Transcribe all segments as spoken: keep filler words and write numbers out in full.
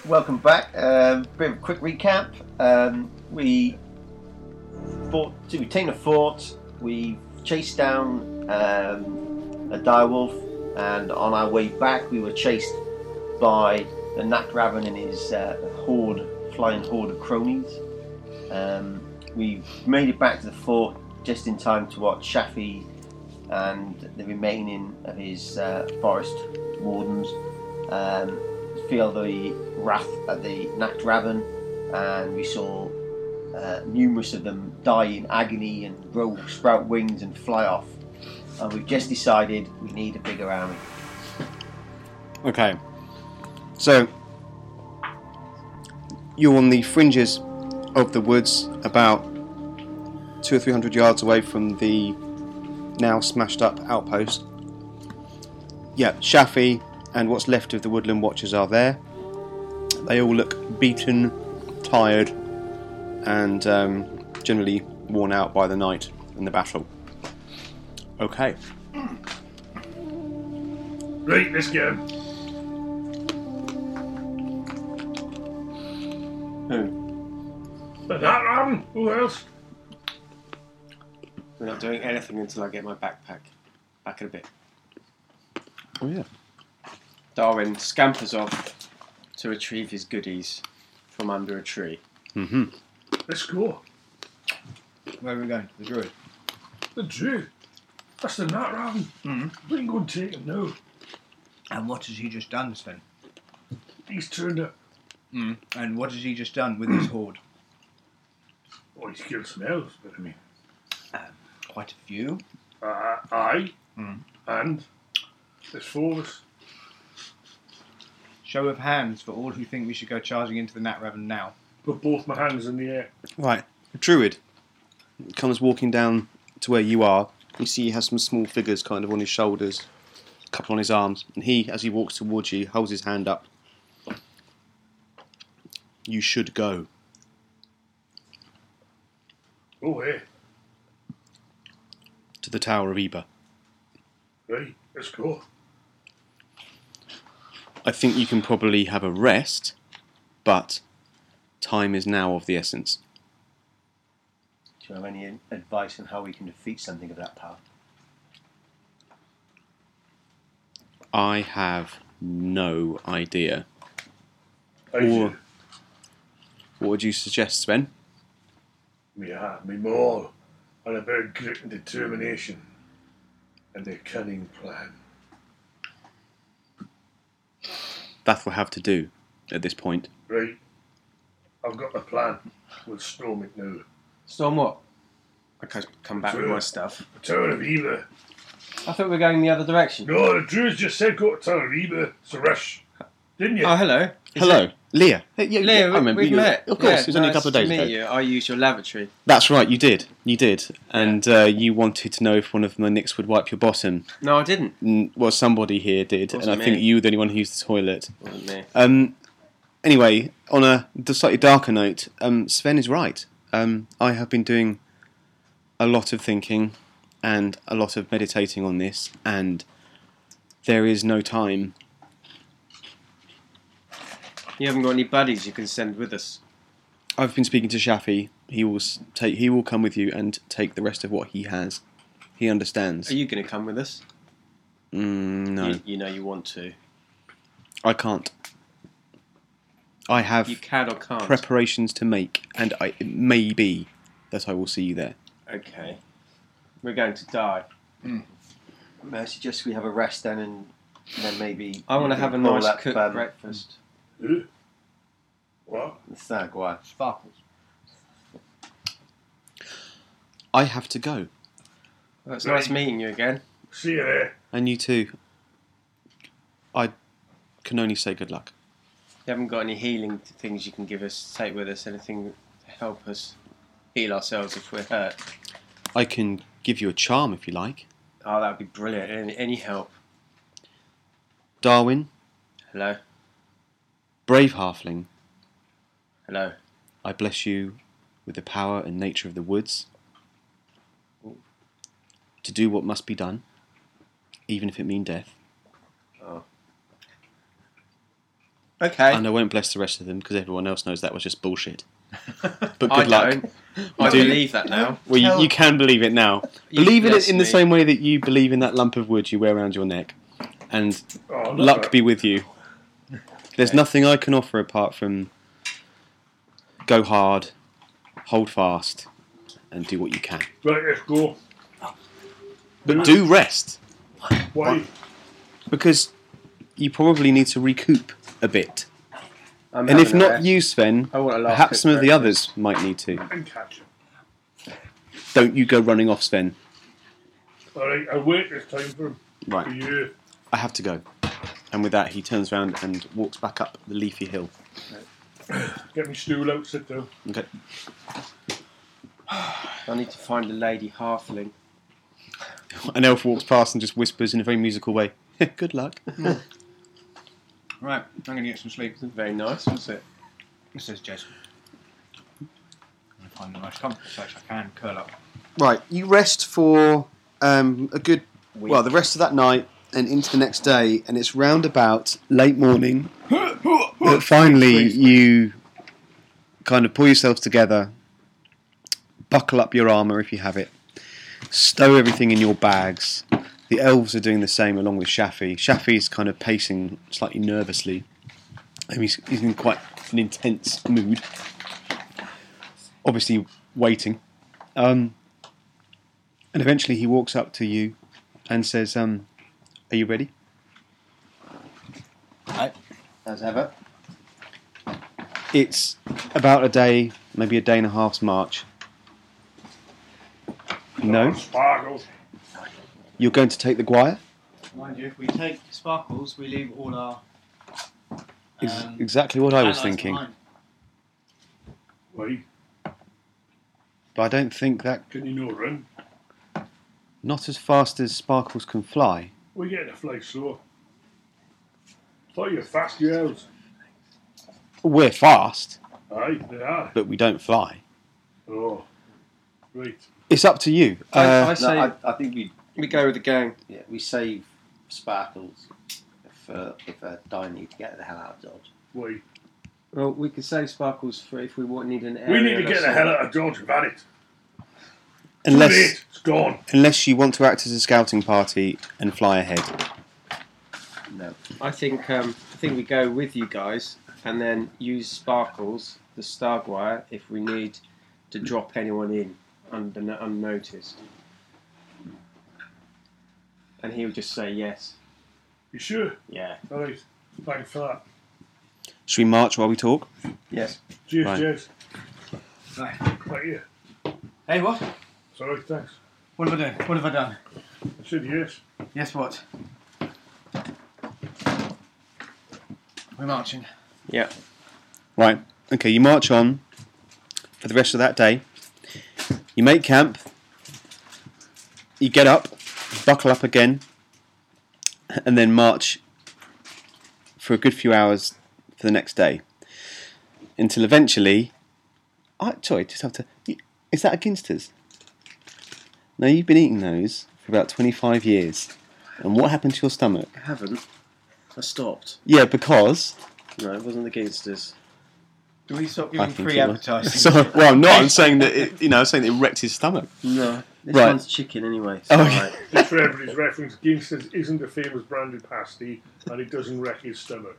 welcome back. Um, bit of a quick recap. Um, we fought, so we've taken a fort, we chased down um, a direwolf, and on our way back we were chased by the Nat Raven and his uh, horde, flying horde of cronies. Um, we made it back to the fort just in time to watch Shafi and the remaining of his uh, forest wardens um, feel the wrath of the Nat Raven, and we saw uh, numerous of them die in agony and grow, sprout wings and fly off. And we've just decided we need a bigger army. Okay, so you're on the fringes of the woods, about two or three hundred yards away from the now smashed up outpost. Yeah, Shafi and what's left of the woodland watchers are there. They all look beaten, tired, and um, generally worn out by the night and the battle. Okay. Right, let's get him. Who? But that Raven? Who else? We're not doing anything until I get my backpack. Back in a bit. Oh yeah. Darwin scampers off to retrieve his goodies from under a tree. Mm-hmm. Let's go. Where are we going? The druid. The Druid. That's the Nat Raven. Mm-hmm. We can go and take him now. And what has he just done, Sven? He's turned up. Mm. And what has he just done with his horde? Oh, he's killed some elves, but I mean. Um, quite a few. Uh, I Mm. and there's four of us. Show of hands for all who think we should go charging into the Nat Raven now. Put both my hands in the air. Right, a druid comes walking down to where you are. You see he has some small figures kind of on his shoulders, a couple on his arms, and he, as he walks towards you, holds his hand up. You should go. Oh, hey. To the Tower of Eba. Right, let's go. I think you can probably have a rest, but time is now of the essence. Do you have any advice on how we can defeat something of that power? I have no idea. I Or- should. What would you suggest, Sven? Me heart, me maul, and a bit of grit and determination, and a cunning plan. That will have to do at this point. Right, I've got the plan. We'll storm it now. Storm what? I can come back with my stuff. The Tower of Eba. I thought we were going the other direction. No, the Druids just said go to Tower of Eba. So rush, didn't you? Oh, hello. Is Hello, it- Leah. Hey, yeah, Leah, yeah, I remember we've you. met. Of course, Yeah, it was only a nice couple of to days meet ago. You. I used your lavatory. That's right, you did. You did. And uh, you wanted to know if one of my nicks would wipe your bottom. No, I didn't. Mm, Well, somebody here did, and I Wasn't think me. you were the only one who used the toilet. Wasn't me. Um, anyway, on a the slightly darker note, um, Sven is right. Um, I have been doing a lot of thinking and a lot of meditating on this, and there is no time. You haven't got any buddies you can send with us. I've been speaking to Shafi. He will s- take. He will come with you and take the rest of what he has. He understands. Are you going to come with us? Mm, no, You, you know you want to. I can't. I have You can or can't. preparations to make, and I, it may be that I will see you there. Okay. We're going to die. May I suggest we have a rest then, and then maybe... I want to have a call nice up, cooked um, breakfast. Who? What? the Stag, why? Sparkles. I have to go, Well, it's nice meeting you again. See you there. and you too. I can only say good luck. You haven't got any healing things you can give us, take with us, anything to help us heal ourselves if we're hurt. I can give you a charm if you like. Oh, that would be brilliant. Any, any help. Darwin, Hello? brave halfling, Hello? I bless you with the power and nature of the woods to do what must be done, even if it mean death. Oh. Okay. And I won't bless the rest of them because everyone else knows that was just bullshit. But good I luck. don't. I Do- believe that now. Well, you, Tell- you can believe it now. You Believe in bless it in the me. same way that you believe in that lump of wood you wear around your neck. And Oh, not luck that. be with you. There's nothing I can offer apart from go hard, hold fast, and do what you can. Right, let's go. But do rest, Why? because you probably need to recoup a bit. I'm And if having a not rest. you, Sven, I want a last perhaps cooked some of the breakfast. others might need to. And catch him. Don't you go running off, Sven. Alright, I'll wait this time for him. For Right, you. I have to go. And with that, he turns around and walks back up the leafy hill. Get me stool out, sit down. Okay. I need to find a lady halfling. An elf walks past and just whispers in a very musical way, "Good luck." Right, I'm going to get some sleep. Very nice, was it? This is Jez. I'm going to find a nice comfort place I can curl up. Right, you rest for um, a good, Week. well, the rest of that night and into the next day, and it's round about late morning that finally you kind of pull yourselves together, buckle up your armour if you have it, stow everything in your bags. The elves are doing the same along with Shafi. Shafi's kind of pacing slightly nervously. And he's, he's in quite an intense mood. Obviously waiting. Um, and eventually he walks up to you and says, um, "Are you ready?" As ever. It's about a day, maybe a day and a half's march. No? Sparkles. You're going to take the Guire? Mind you, if we take Sparkles, we leave all our. Ex- Um, exactly what I was allies thinking. behind. Why? But I don't think that... Can you no run? Not as fast as Sparkles can fly. We're getting to fly slow. Thought you were fast, you elves. We're fast, Aye, they are. but we don't fly. Oh. Right. It's up to you. I, I Uh, No, say I, I think we we go with the gang. yeah we save Sparkles if uh, if uh, die need to get the hell out of Dodge. Why? Well, we could save Sparkles for if we want need an area. We need to get the hell out of Dodge. We've had it. Too unless, late. It's gone. unless you want to act as a scouting party and fly ahead. No. I think um, I think we go with you guys and then use Sparkles, the Starguire, if we need to drop anyone in under, unnoticed. And he'll just say yes. You sure? Yeah. Alright. Thanks for that. Should we march while we talk? Yes. Cheers, Right. cheers. Right. Thank you. Hey, what? Sorry, thanks. What have I done? What have I done? I said yes. Yes, what? We're marching. Yeah. Right. Okay, you march on for the rest of that day. You make camp. You get up, buckle up again, and then march for a good few hours for the next day. Until eventually... I, sorry, just have to... Is that a Ginsters? No, you've been eating those for about twenty-five years. And what happened to your stomach? I haven't. I stopped. Yeah, because... No, it wasn't the Ginsters. Do we stop I giving think free it was. advertising? So, well, I'm not. I'm saying that it, you know, I'm saying that it wrecked his stomach. No. This Right. one's chicken anyway. So Oh, alright. Just for everybody's reference, Ginsters isn't a famous branded pasty and it doesn't wreck his stomach.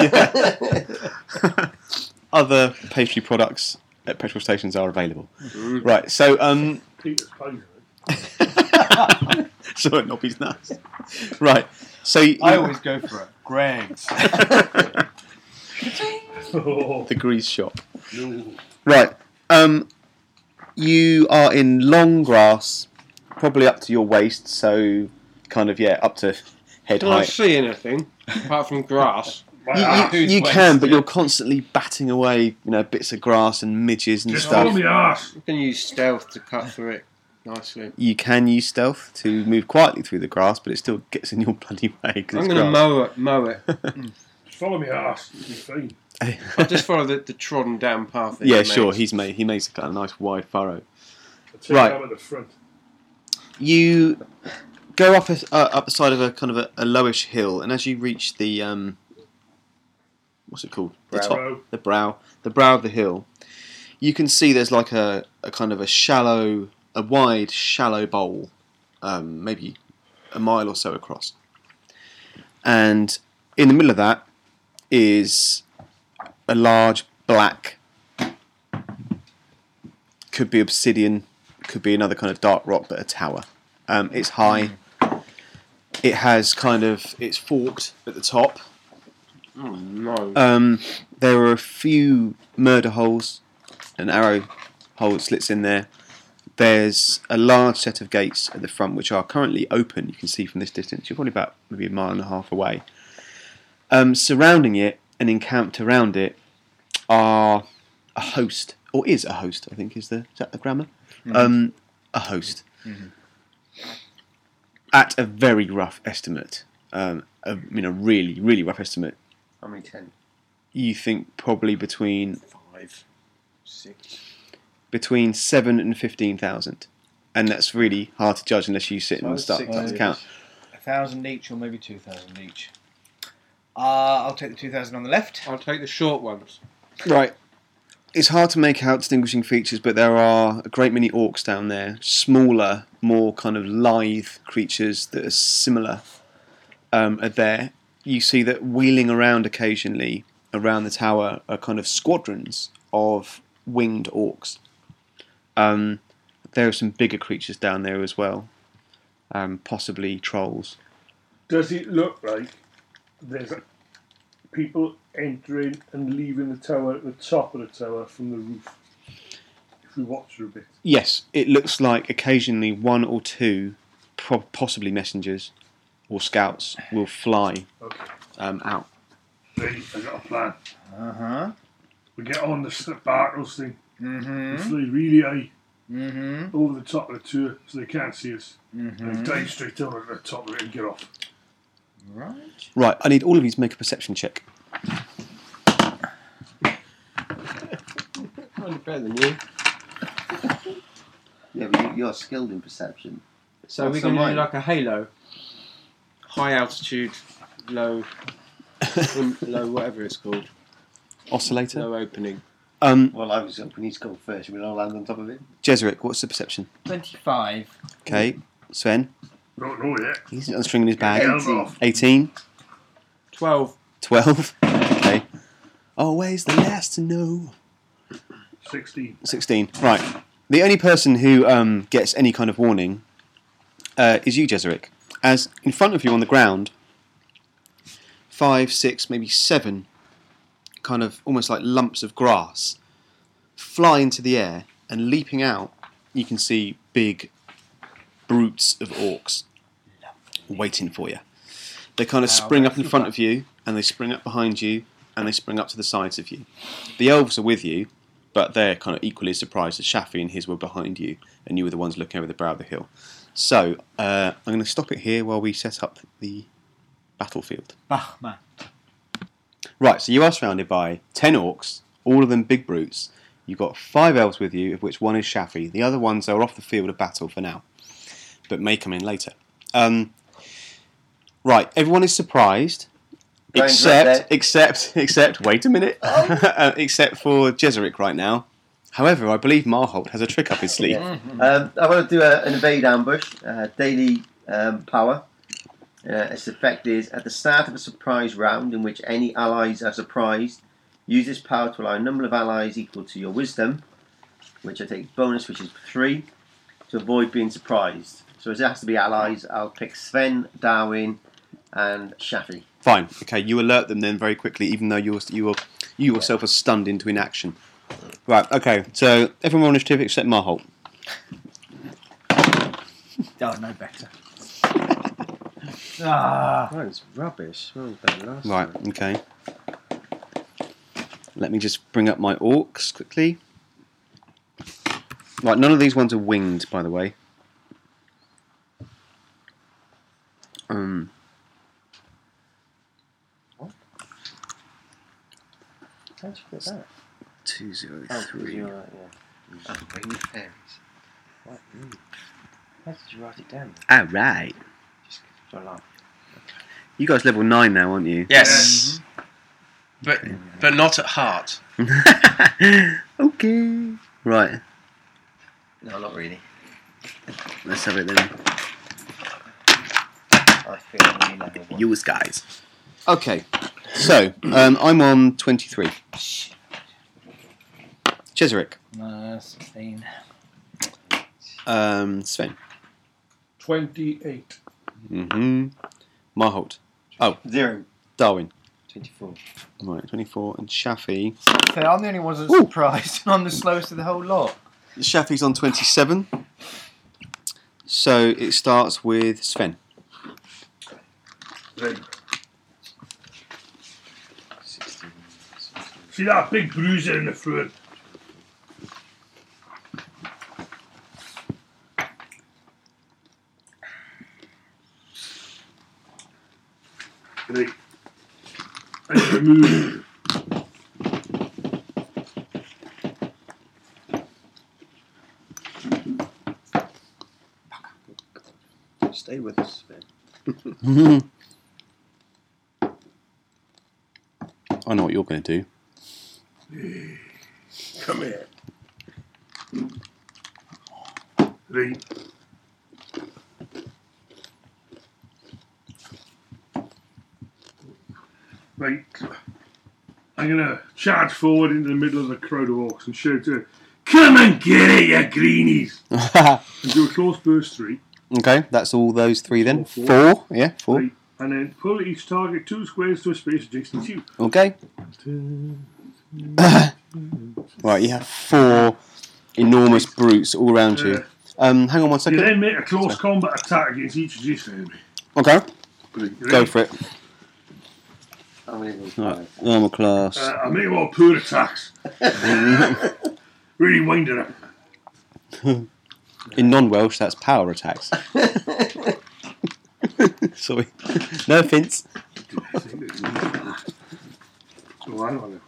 Other pastry products at petrol stations are available. Mm. Right. So, um, Peter's pies in it. so at Nobby's nuts. Right. So you, I always go for it. Greg's. Oh, the grease shop. no. Right. Um, you are in long grass, probably up to your waist. So, kind of yeah, up to head Can I height. see anything apart from grass? My You, ass. you, Whose you waist? can, but you're constantly batting away, you know, bits of grass and midges and Just stuff. follow me ass. You can use stealth to cut through it nicely. You can use stealth to move quietly through the grass, but it still gets in your bloody way. 'cause I'm it's going to grass. mow it. Mow it. Just follow me ass. You'll be fine. I'll just follow the, the trodden down path. That Yeah, you sure. made. He's made he makes a kind of nice wide furrow. I'll take Right. right. at the front. You go up a, uh, up the side of a kind of a, a lowish hill, and as you reach the um, what's it called? The Brow. top, Brow. the brow, the brow of the hill. You can see there's like a, a kind of a shallow, a wide, shallow bowl, um, maybe a mile or so across. And in the middle of that is a large black, could be obsidian, could be another kind of dark rock, but a tower. Um, it's high. It has kind of, it's forked at the top. Oh no. Um, there are a few murder holes, an arrow hole slits in there. There's a large set of gates at the front which are currently open. You can see from this distance. You're probably about maybe a mile and a half away. Um, surrounding it and encamped around it are a host, or is a host, I think is the is that the grammar? Mhm. Um, a host. Mhm. At a very rough estimate, um, a, I mean a really, really rough estimate, How many ten? you think probably between Five, six. between seven and fifteen thousand, and that's really hard to judge unless you sit and Five, start six, to eight. count. A thousand each, or maybe two thousand each. Uh, I'll take the two thousand on the left. I'll take the short ones. Right. It's hard to make out distinguishing features, but there are a great many orcs down there. Smaller, more kind of lithe creatures that are similar um, are there. You see that wheeling around occasionally around the tower are kind of squadrons of winged orcs. Um, there are some bigger creatures down there as well, um, possibly trolls. Does it look like there's people entering and leaving the tower at the top of the tower from the roof? If we watch for a bit. Yes, it looks like occasionally one or two, pro- possibly messengers or scouts, will fly Okay. um, out. Ready? I got a plan. Uh huh. We get on the sparkles thing. Mm We hmm. fly really high Mm hmm. over the top of the tower so they can't see us. Mm And hmm. dive straight down at the top of it and get off. Right. Right, I need all of you to make a perception check. I'm better than you. Yeah, but you- you're skilled in perception. So What's we're going to the do line? like a halo. High altitude, low, um, low whatever it's called. Oscillator. Low opening. Um, Well, I was hoping he's to go first. We'll all land on top of it. Jezerick, what's the perception? Twenty-five. Okay, Sven, Don't know yet. he's unstringing his bag. Helm off. eighteen, twelve. twelve, okay. Always the last to know. sixteen. sixteen, right. The only person who um, gets any kind of warning uh, is you, Jezerick. As in front of you on the ground, five, six, maybe seven kind of almost like lumps of grass fly into the air, and leaping out, you can see big brutes of orcs waiting for you. They kind of Wow, spring up in that's front super. of you, and they spring up behind you, and they spring up to the sides of you. The elves are with you, but they're kind of equally as surprised as Shafi and his were behind you, and you were the ones looking over the brow of the hill. So, uh, I'm going to stop it here while we set up the battlefield. Bachman. Right, so you are surrounded by ten orcs, all of them big brutes. You've got five elves with you, of which one is Shafi. The other ones are off the field of battle for now, but may come in later. Um, right, everyone is surprised, Brian's right except, except, except, wait a minute, uh, except for Jezerick right now. However, I believe Marholt has a trick up his sleeve. Um, I want to do a, an evade ambush, uh, daily um, power. Uh, its effect is at the start of a surprise round in which any allies are surprised, use this power to allow a number of allies equal to your wisdom, which I take bonus, which is three, to avoid being surprised. So as it has to be allies, I'll pick Sven, Darwin, and Shafi. Fine, okay, you alert them then very quickly, even though you're, you, are, you yourself are stunned into inaction. Right, okay, so everyone on initiative except Marholt. Oh, no better. Ah. Mine's rubbish. Mine's better than last Right, time. okay. Let me just bring up my orcs quickly. Right, none of these ones are winged, by the way. Um. How'd you get that? Two zero Oh, three. you're right, yeah. Winged fairies. What? Mm. How did you write it down? All right. Just for like. You guys level nine now, aren't you? Yes. But but not at heart. Okay. Right. No, not really. Let's have it then. I feel I'm only level one. Yours, guys. Okay. So, um, I'm on twenty-three. Cheserick. Uh, sixteen. Um, Sven. twenty-eight. Mm-hmm. Marholt. Zero. Darwin. Twenty-four. Right, twenty-four. And Shafi. Fair, I'm the only one that's Ooh. surprised. I'm the slowest of the whole lot. Shafi's on twenty-seven. So it starts with Sven. Right. See that big bruiser in the front? Right. I move. Stay with us, Sven. I know what you're going to do. Come here. Right. Right. I'm going to charge forward into the middle of the crowd of orcs and shout to "Come and get it, you greenies!" and do a close burst three. Okay, that's all those three then. Four, Four. four. Yeah, four. Right. And then pull each target two squares to a space adjacent to you. Okay. Right, you have four enormous brutes all around you. Uh, Um, hang on one you second. then make a close combat attack against each adjacent enemy. Okay, Right. go for it. How many of them? Right, armor class. Uh, I make a lot of poor attacks. Really wind it up. In non-Welsh, that's power attacks. Sorry, no offence. So I don't know.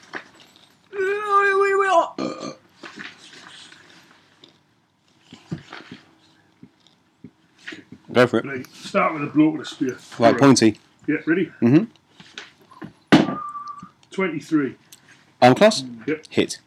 Go for it. Right, start with a blow with a spear. Right, Alright. pointy. Yeah, ready? Mhm. twenty-three. Armor class. Yep. Hit.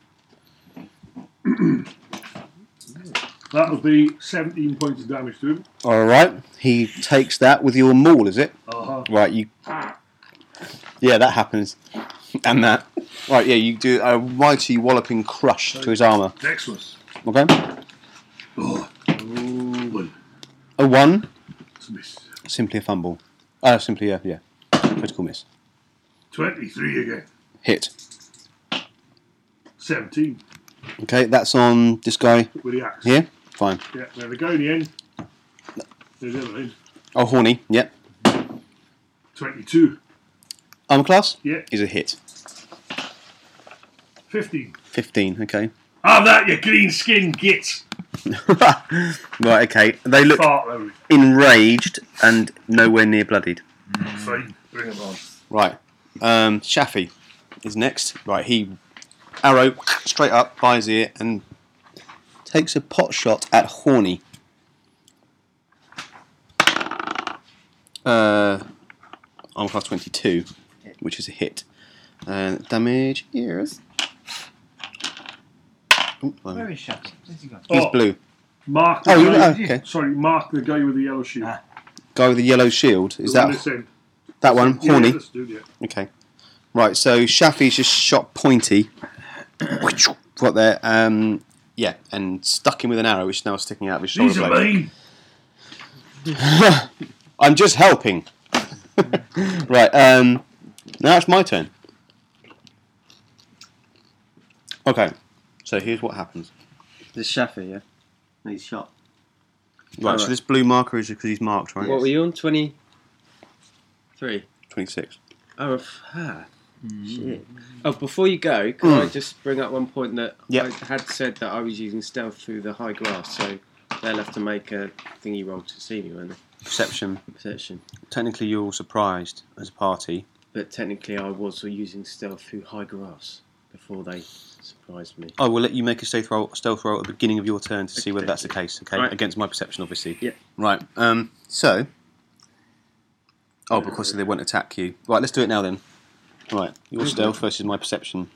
That'll be seventeen points of damage to him. All right. He takes that with your maul, is it? Uh-huh. Right. You. Yeah, that happens. And that. Right. Yeah. You do a mighty walloping crush to his armor. Next one. Okay. Oh. One. A one. It's a miss. Simply a fumble. Uh, simply a yeah. Critical miss. twenty-three again. Hit. seventeen Okay. That's on this guy with the axe. here. Fine. Yeah, now the guy in the end. There's the other end. Oh, horny. Yep. twenty-two. Armor class Yeah. is a hit. fifteen. Fifteen. Okay. Have that, you green skin gits. Right. Okay. They look Fart load. enraged and nowhere near bloodied. Fine. Bring him on. Right. Um, Shafi is next. Right, he arrow straight up by his ear and takes a pot shot at Horny. Uh, armor class twenty-two, which is a hit. And damage is. Ooh, blimey. Where is Shafi? Where's he gone? He's Oh. blue. Mark the Oh, you, guy. oh, okay. Sorry, mark the guy with the yellow shield. Ah. Guy with the yellow shield. Is The one that this end. that one? Yeah, Horny. this dude, yeah. Okay. Right, so Shafi's just shot Pointy. Right there. Um, yeah, and stuck him with an arrow, which is now sticking out of his shoulder These are blade. mine. I'm just helping. Right, um, now it's my turn. Okay, so here's what happens. This Shafi, yeah? He's shot. Right, Alright. so this blue marker is because he's marked, right? What were you on? twenty-three. twenty-six. Oh, f- ah, shit. Oh, before you go, can Mm. I just bring up one point that Yep. I had said that I was using stealth through the high grass, so they'll have to make a thingy roll to see me, won't they? Perception. Perception. Technically, you're all surprised as a party. But technically, I was using stealth through high grass before they surprised me. I will let you make a stealth roll, stealth roll at the beginning of your turn to see whether Okay. that's the case, okay? Right. Against my perception, obviously. Yeah. Right, um, so... Oh, because they won't attack you. Right, let's do it now then. Right, your stealth versus my perception.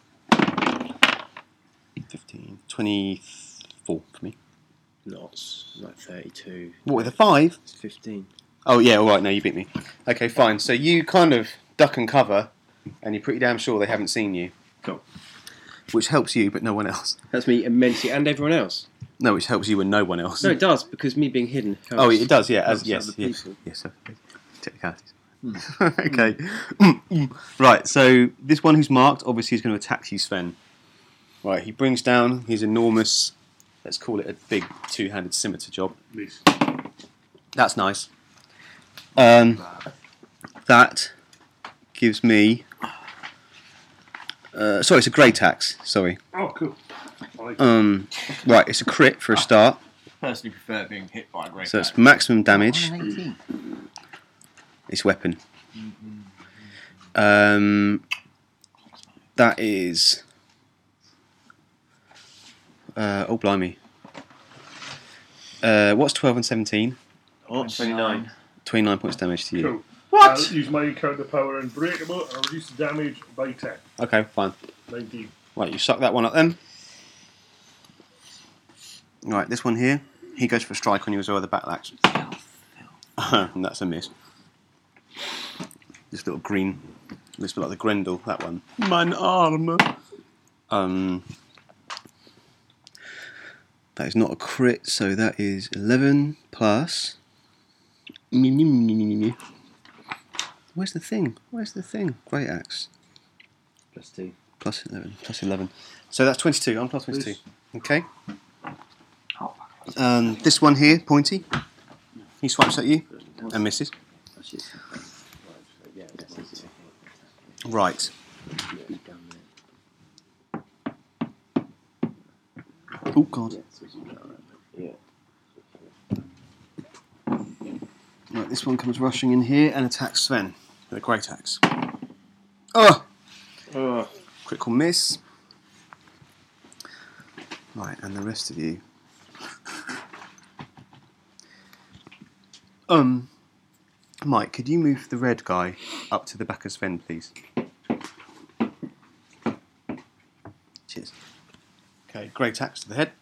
fifteen, twenty-four for me. Lots, like thirty-two. What, with a five? It's fifteen. Oh, yeah, alright, no, you beat me. Okay, fine. So you kind of duck and cover, and you're pretty damn sure they haven't seen you. Cool. Which helps you, but no one else. That's me immensely, and everyone else. No, which helps you and no one else. No, it does, because me being hidden helps. Oh, it does, yeah. As, helps yes, other yes, people. yes. Okay. Technicalities. Okay. Right, so this one who's marked obviously is going to attack you, Sven. Right, he brings down his enormous, let's call it a big two-handed scimitar job. Nice. That's nice. Um, that gives me... Uh, sorry, it's a great axe. Sorry. Oh, cool. I like Um, right, it's a crit for a start. Personally prefer being hit by a great So it's axe. maximum damage. It's weapon. Um, that is. Uh, oh blimey! Uh, what's twelve and seventeen? Oh, twenty-nine. Twenty-nine points damage to you. Cool. What? I'll use my counter power and breakable and I'll reduce the damage by ten. Okay, fine. nineteen. Right, you suck that one up then. Right, this one here. He goes for a strike on you as well with the battle axe. And that's a miss. This little green, looks a bit like the Grendel, that one. Mine arm. Um, that is not a crit, so that is eleven plus. Where's the thing? Where's the thing? Great axe. Plus two. Plus eleven. Plus eleven. So that's twenty-two. I'm plus twenty-two. Okay. Um, this one here, pointy. He swipes at you and misses. Right. Oh God. Right, this one comes rushing in here and attacks Sven with a great axe. Oh! Oh. Critical miss. Right, and the rest of you. Um, Mike, could you move the red guy up to the back of Sven, please? Cheers. Okay, great axe to the head.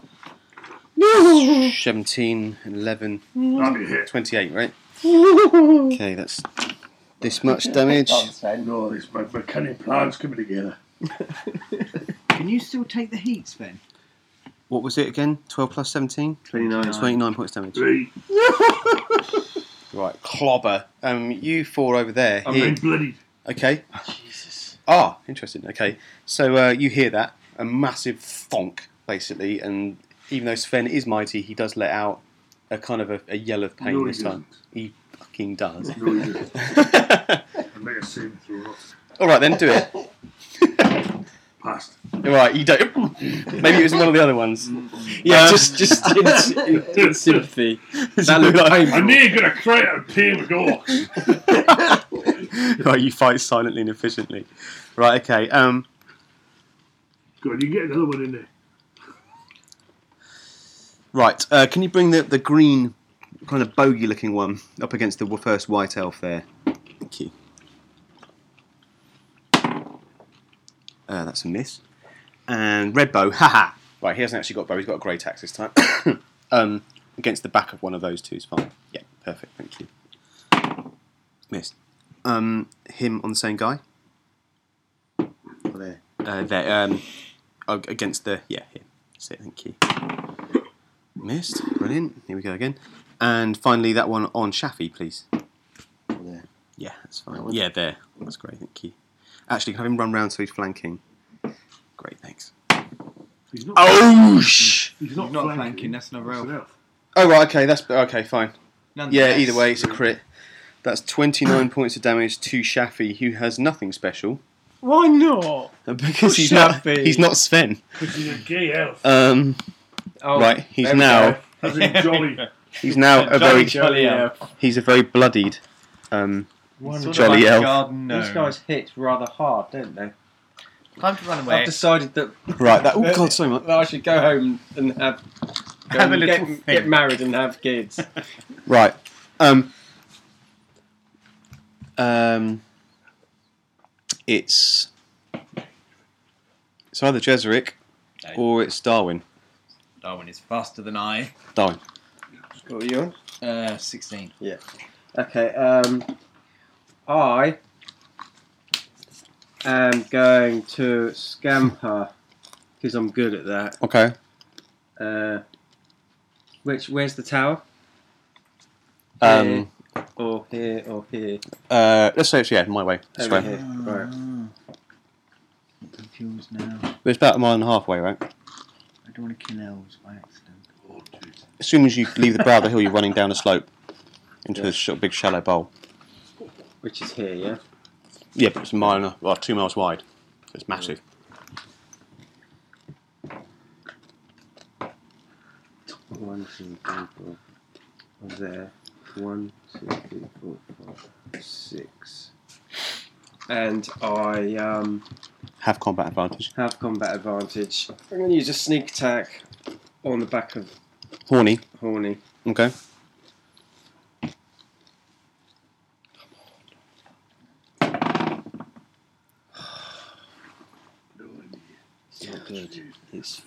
seventeen, eleven, That'll be a hit. twenty-eight, right? Okay, that's this much damage. No, this, my, my cunning plan's coming together. Can you still take the heat, Sven? What was it again? twelve plus seventeen? twenty-nine. twenty-nine points damage. Three. Right, clobber. Um, you four over there. I'm Here. being bloodied. Okay. Jesus. Ah, interesting. Okay, so uh, you hear that a massive thonk, basically, and even though Sven is mighty, he does let out a kind of a, a yell of pain No, he this time. He fucking does. No, you didn't. I'll make a save throw. All right, then do it. Passed. All right, you don't. Maybe it was one of the other ones. Yeah, just just in, in, in sympathy. That looked Right. painful. I nearly got a cry out of pain with dogs. Right, you fight silently and efficiently. Right, okay. Um, Go on, you get another one in there. right, uh, can you bring the, the green, kind of bogey-looking one up against the first white elf there? Thank you. Uh, that's a miss. And red bow, haha. Right, he hasn't actually got a bow, he's got a great axe this time. um, against the back of one of those two is fine. Yeah, perfect, thank you. Missed. Um, him on the same guy? There. Uh, there, um, oh, against the, yeah, here. That's it, thank you. Missed, brilliant. Here we go again. And finally, that one on Shafi, please. There. Yeah, that's fine. That one? Yeah, there. That's great, thank you. Actually, can I have him run round so he's flanking? Great, thanks. He's not, Oh, shh! he's not, He's not flanking. flanking, that's another That's elf. an elf. Oh, right, okay, that's, okay, fine. Yeah, Nonetheless, either way, it's a crit. That's twenty-nine points of damage to Shafi, who has nothing special. Why not? Because he's not, Shafi. he's not Sven. Because he's a gay elf. Um, Oh, right, he's there we now, go. As in jolly. he's now a Jolly, very, jolly elf. he's a very bloodied, um, One Jolly like a elf. garden These gnome. guys hit rather hard, don't they? Time to run away. I've decided that, right, that, oh god, so much. that I should go home and have go Have a and little get, think. get married and have kids. Right. Um. Um. it's it's either Jezeric or it's Darwin. Darwin is faster than I. Darwin. What were you on? Uh, sixteen. Okay, um, I am going to scamper because I'm good at that. Okay. Uh, which where's the tower? Um. Here, or here, or here. Uh. Let's say it's yeah, my way. This Over way. here. Right. I'm confused now. But it's about a mile and a half away, right? I don't want to kill elves by accident. As soon as you leave the brow of the hill, you're running down a slope into Yeah. a sort of big shallow bowl. Which is here, yeah. Yeah, but it's a mile and a, well, two miles wide. So it's massive. One, two, three, four. There. One, two, three, four, five, six. And I um, Have combat advantage. have combat advantage. I'm going to use a sneak attack on the back of Horny. Horny. Okay. It's not good. It's.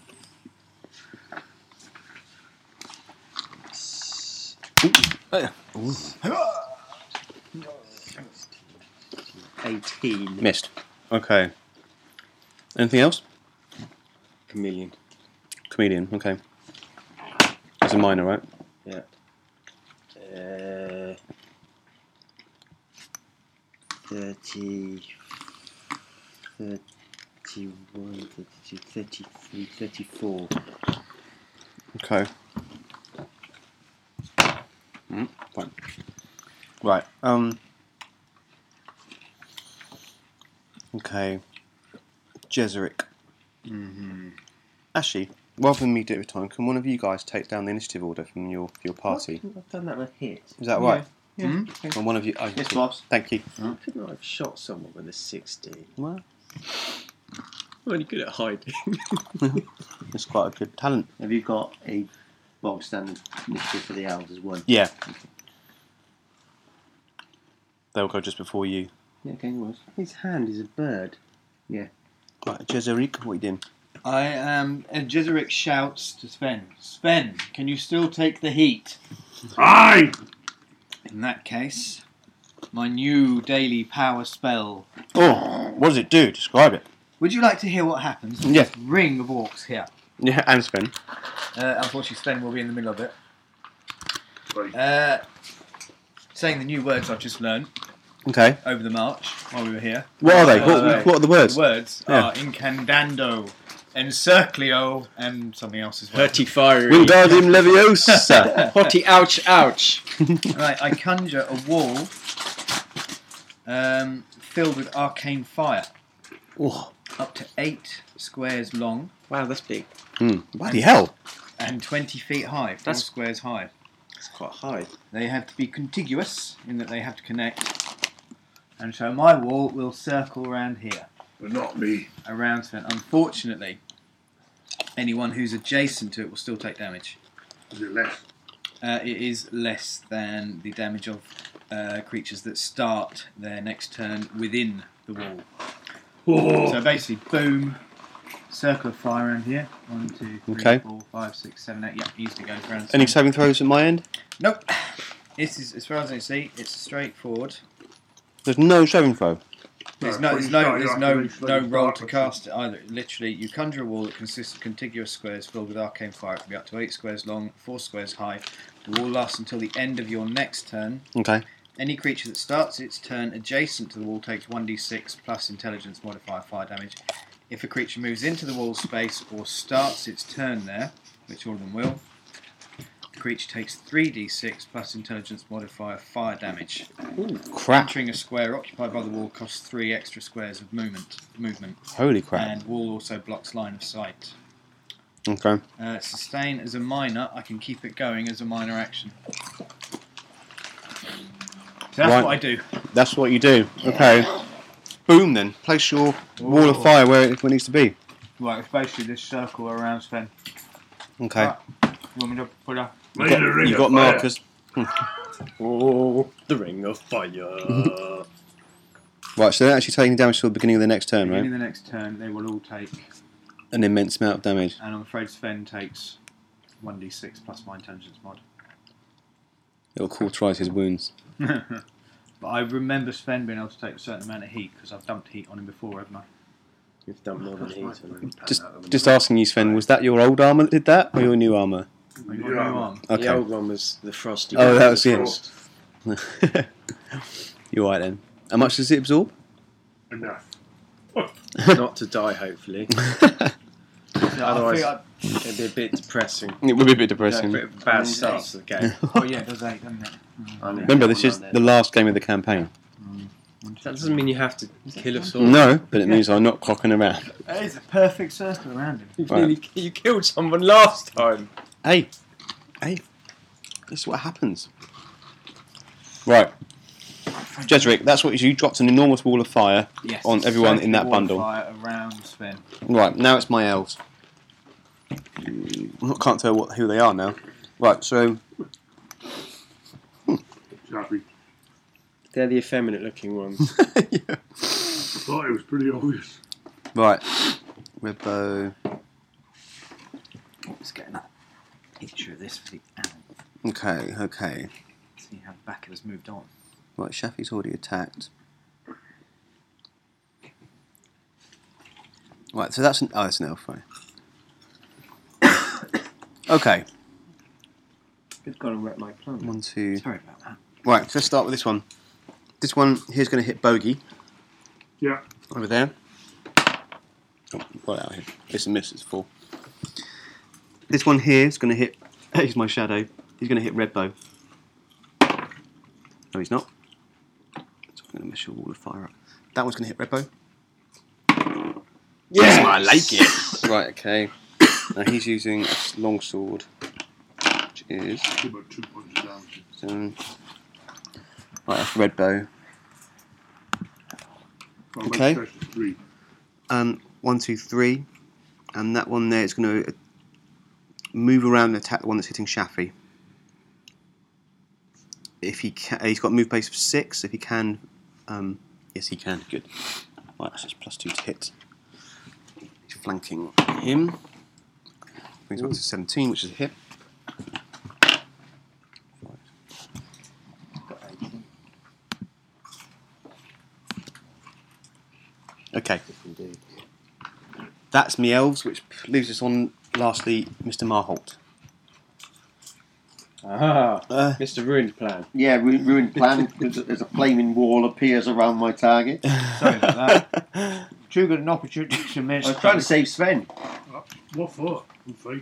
eighteen. Missed. Okay. Anything else? Chameleon. Comedian. Okay. It's a minor, right? Uh, thirty, thirty-one, thirty-two, thirty-three, thirty-four. Okay. Mm, fine. Right. Um. Okay. Jezeric. Mm-hmm. Actually, rather than me do it with time, can one of you guys take down the initiative order from your your party? I've done that with hit. Is that right? Yeah. Hmm? And one of you. Oh, Yes, boss. Thank you. Couldn't I have shot someone with a sixteen? Well, I'm only good at hiding. it's quite a good talent. Have you got a bog standard initiative for the elves as one? Yeah. They'll go just before you. Yeah, okay, was. His hand is a bird. Right, Jezeric, what are you doing? I am. And Jezeric shouts to Sven. Sven, can you still take the heat? Aye! In that case, my new daily power spell. Oh, what does it do? Describe it. Would you like to hear what happens? Yeah. This ring of orcs here. Yeah, and Sven. Uh, unfortunately, Sven will be in the middle of it. Right. Uh, saying the new words I've just learned Okay. over the march while we were here. What are they? Uh, What, what are the words? The words Yeah. are incandando, encirclio, and something else as well. Hurty fiery. Wingardium Leviosa. Hotty ouch ouch. Right, I conjure a wall um, filled with arcane fire, Oh, up to eight squares long Wow, that's big. hmm. Bloody hell. and twenty feet high, four That's- squares high. It's quite high. They have to be contiguous in that they have to connect, and so my wall will circle around here, But not me. around Sven. Unfortunately, anyone who's adjacent to it will still take damage. Is it less? Uh, it is less than the damage of uh, creatures that start their next turn within the wall. Oh, So basically, boom, circle of fire around here. One, two, three, Okay. four, five, six, seven, eight. Yeah, easily goes around. Any saving throws at my end? Nope. This is, as far as I see, it's straightforward. There's no saving throw. There's No, no, when there's you no, start, you there's have no, to make sure no you roll start to with cast it either. Literally, you conjure a wall that consists of contiguous squares filled with arcane fire. It can be up to eight squares long, four squares high. The wall lasts until the end of your next turn. Okay. Any creature that starts its turn adjacent to the wall takes one d six plus intelligence modifier fire damage. If a creature moves into the wall space or starts its turn there, which all of them will, the creature takes three d six plus intelligence modifier fire damage. Crap. Entering a square occupied by the wall costs three extra squares of movement. movement. Holy crap. And wall also blocks line of sight. Okay. Uh, sustain as a minor, I can keep it going as a minor action. So that's Right. what I do. That's what you do. Okay. Boom then. Place your wall of fire where it, where it needs to be. Right, it's basically this circle around Sven. Okay. Ah. You want me to put a... You Made a got, ring you of got fire. markers. Oh, the ring of fire. Right, so they're actually taking damage till the beginning of the next turn, Beginning right? of the next turn, they will all take, An immense amount of damage. and I'm afraid Sven takes one d six plus my intelligence mod. It'll cauterise his wounds. But I remember Sven being able to take a certain amount of heat because I've dumped heat on him before, haven't I? You've done more than heat on him. Just, just asking you, Sven, was that your old armour that did that, or your new armour? I got no Yeah. arm. Okay. The old one was the frosty. Oh, one. that was it. Frost. You're right then. How much does it absorb? Enough. Not to die, hopefully. Yeah, Otherwise- I think It'd be a bit depressing. It would be a bit Yeah, a depressing. bit of a bad start to the game. I, oh yeah, it does eight, doesn't it? I know. Remember, this is the last game of the campaign. That doesn't mean you have to kill us all. No, but it means I'm not clocking around. It is a perfect circle around him. You, Right. nearly, you killed someone last time. Hey, hey, this is what happens. Right, Jedrick, that's what you dropped an enormous wall of fire. Yes. On everyone circular in that wall bundle. Fire around Sven. Right, now it's my elves. I can't tell what who they are now. Right, so Happy. They're the effeminate looking ones. yeah. Thought it was pretty obvious. Right, Ribbo. Let's get a picture of this for the owl. Okay, okay. See how the back of us moved on. Right, Shafi's already attacked. Right, so that's an oh, that's an elf, right? Okay, It's gone and wrecked my plan. one, two. Sorry about that. Right, so let's start with this one. This one here's going to hit bogey Yeah. over there. Oh, right out here. It's a miss. It's full. This one here is going to hit. Here's my shadow. He's going to hit red bow. No, he's not. So I'm going to mess your wall of fire up. That one's going to hit red bow. Yes! I like it. Right, okay. Now he's using a long sword, which is About two points of damage. seven. Right, that's red bow. Well, Okay. my special three. Um, one, two, three, and that one there is going to move around and attack the one that's hitting Shafi. If he can, he's got a move base of six. If he can, um, yes, he can. Good. Right, that's just plus two to hit. He's flanking him. Brings him up to seventeen, which is a hit. Okay. Indeed. That's me elves, which leaves us on, lastly, Mister Marholt. Ah, Uh, Mister Ruined Plan. Yeah, ru- ruined plan. There's a, there's a flaming wall appears around my target. Sorry about that. Too good an opportunity to miss. I was trying to save Sven. What for? I'm fine.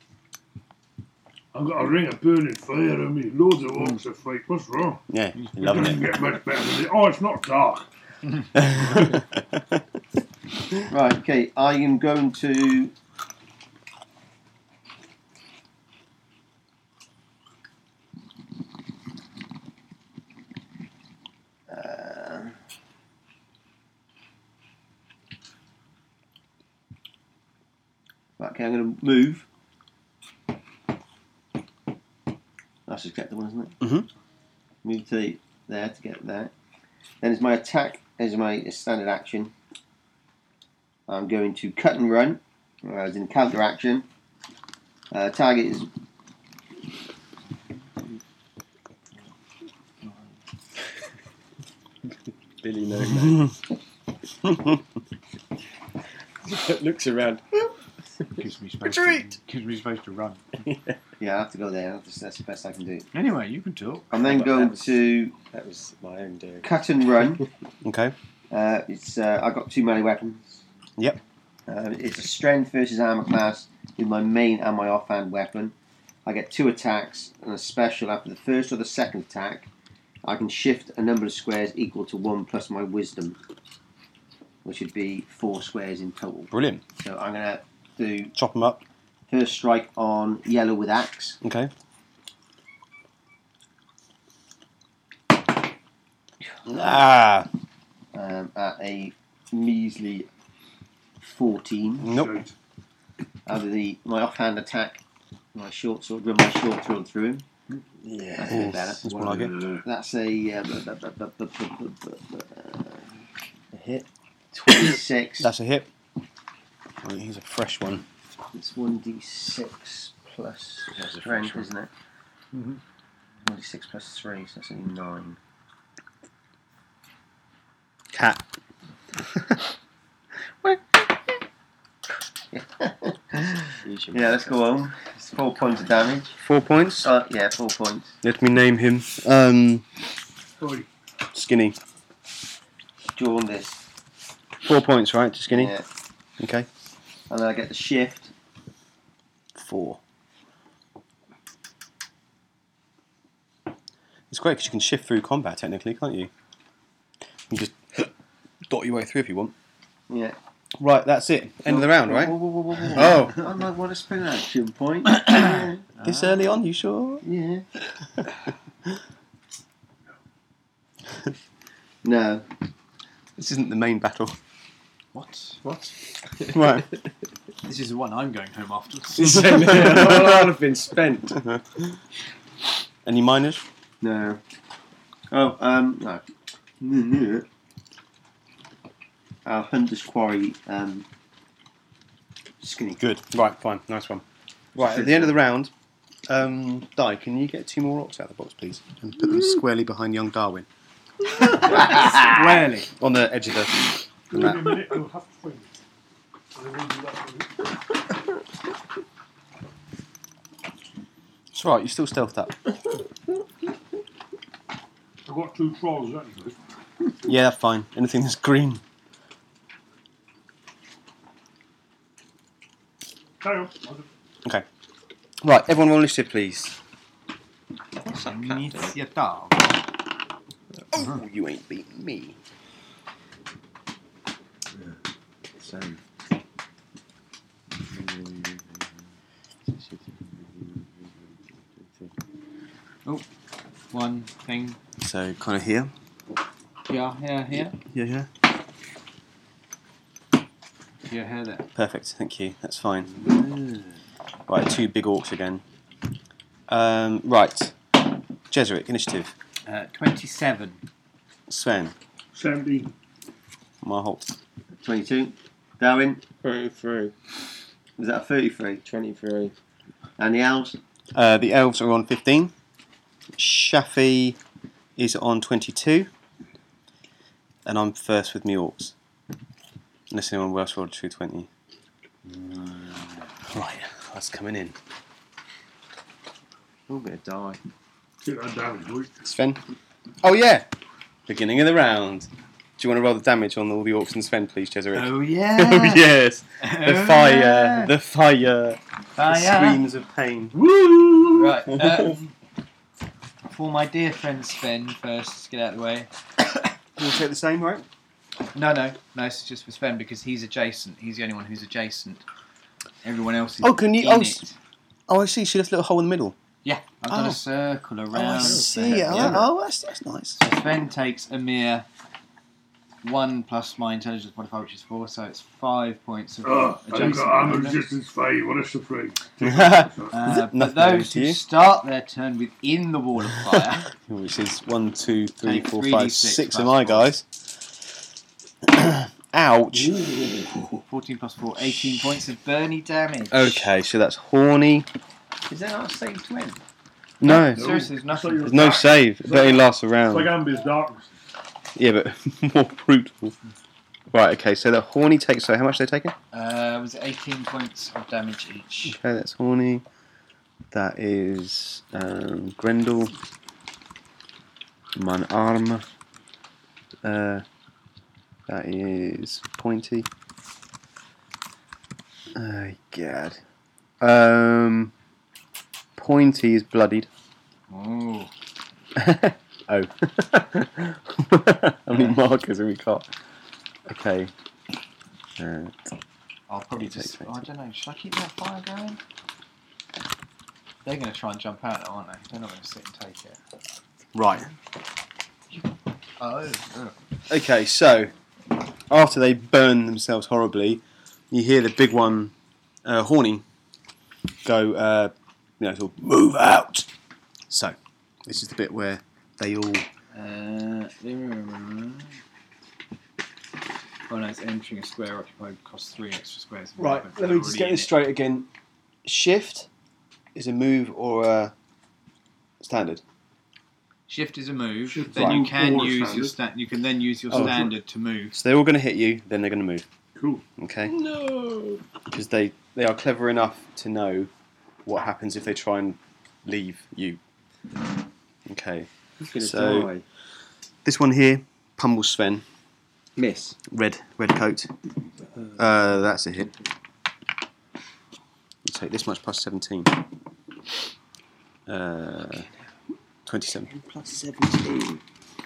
I've got a ring of burning fire on me. Loads of orcs to fight. What's wrong? Yeah, loving Doesn't it. get much better than it. Oh, it's not dark. Right, okay, I am going to. Uh, right, okay, I'm going to move. That's just get the one, isn't it? Mhm. Move to the, there to get there. Then as my attack, as my standard action, I'm going to cut and run, uh, as in counter action. Uh, target is Billy no man. Looks around. Gives me space Retreat! To, gives me space to run. yeah, I have to go there. That's, that's the best I can do. Anyway, you can talk. I'm then That going was- to That was my own doing. cut and run. Okay. Uh, it's uh, I've got two melee weapons. Yep. Uh, it's a strength versus armor class with my main and my offhand weapon. I get two attacks and a special after the first or the second attack. I can shift a number of squares equal to one plus my wisdom, which would be four squares in total. Brilliant. So I'm going to do Chop them up. first strike on yellow with axe. Okay. Ah, Um, at a measly fourteen. nope. Shite. Out of the my offhand attack, my short sword, run my short sword through him. Yeah. That's a bit better. That's what I get. That's a. Uh, bu- bu- bu- bu- bu- bu- bu- bu- twenty-six. That's a hit. Right, here's a fresh one. It's one d six plus That's a strength, fresh one. isn't it? Mhm. one d six plus three, so that's only nine. Cat. Yeah, let's go on. It's four points of damage. Four points. Uh, yeah, four points. Let me name him. Um, Oi. Skinny. Jaundice. Four points, right, to Skinny? Yeah. Okay. And then I get the shift. Four. It's great because you can shift through combat, technically, can't you? You can just dot your way through if you want. Yeah. Right, that's it. End of the round, right? Whoa, whoa, whoa, whoa, whoa. Oh. I might want to spend an action point. Yeah. This early on, you sure? Yeah. No. This isn't the main battle. What? What? Right. This is the one I'm going home afterwards. I'll have been spent. Any minors? No. Oh, um, no. No, no. Our Hunter's Quarry, um, Skinny. Good. Right, fine. Nice one. Right, at the end of the round, um, Di, can you get two more orcs out of the box, please? And put them squarely behind young Darwin. Squarely. On the edge of the, the Wait a map. minute, you'll have to find it. I will do that for you. It's right, you're still stealthed up. I've got two trolls, that is good. Yeah, that's fine. Anything that's green. Carry on. Okay. Right, everyone roll initiative, please. What's that cat doing? Initiative. Oh, you ain't beating me. Same. One thing. So, kind of here. Yeah, yeah, here. Yeah, yeah. Yeah, here, there. Perfect, thank you. That's fine. Right, two big orcs again. Um, right. Jesuit, initiative. Uh, twenty-seven. Sven. seventeen. Marholt. twenty-two. Darwin, twenty-three. was that a thirty-three? twenty-three. And the elves? Uh, the elves are on fifteen. Shafi is on twenty-two. And I'm first with my orcs. Unless anyone else rolled a true twenty. Right, that's coming in. I'm going to die. Take that damage, boy. Sven? Oh, yeah! Beginning of the round. Do you want to roll the damage on all the orcs and Sven, please, Jesuit? Oh, yeah. Oh, yes! The Oh, fire! yeah. The fire! The Fire. screams of pain. Woo! Right. Um, for my dear friend Sven, first, let's get out of the way. We'll take the same, right? No, no, no. It's just for Sven because he's adjacent. He's the only one who's adjacent. Everyone else is Oh, can you- in oh, it. s- Oh, I see. She left a little hole in the middle. Yeah, I've done Oh. a circle around. Oh, I see. Sven. Oh, Yeah. oh, that's, that's nice. So Sven takes a mere one plus my intelligence modifier, which is four, so it's five points of Oh, I've adjacent. got armor bonus. resistance five. What a surprise. Uh, but Nothing those to who you. start their turn within the wall of fire, Which is one, two, three, Take four, three five, d six six of plus my four. guys. Ouch. fourteen plus four, eighteen points of Bernie damage. Okay, so that's horny. Is that our save to end? No, Seriously, there's nothing. there's no save. It only lasts a It's like round. Amber's darkness. Yeah, but more brutal. Right, okay, so the horny takes. So how much are they taking? Uh, was it eighteen points of damage each? Okay, that's horny. That is um, Grendel. Mon Arm. Uh, that is Pointy. Oh, God. Um, Pointy is bloodied. Oh. Oh. How many markers have we got? Okay. Uh, I'll probably Take just. twenty. Oh, I don't know. Should I keep that fire going? They're going to try and jump out, aren't they? They're not going to sit and take it. right. Oh. oh. Okay, so after they burn themselves horribly, you hear the big one, uh, Horny, go, uh, you know, sort of, move out. So this is the bit where they all. Uh, Oh no, it's entering a square occupied costs three extra squares. Right, But let they're me just already get in this it. straight again. Shift is a move or a standard? Shift is a move. Shift then is you move can or a use your standard. sta- You can then use your Oh. standard to move. So they're all going to hit you, then they're going to move. Cool. Okay? No. Because they, they are clever enough to know what happens if they try and leave you. Okay. He's gonna So- die. This one here, Pummel Sven, Miss. red red coat. Uh, that's a hit. You take this much plus seventeen. Uh, twenty-seven. Plus seventeen.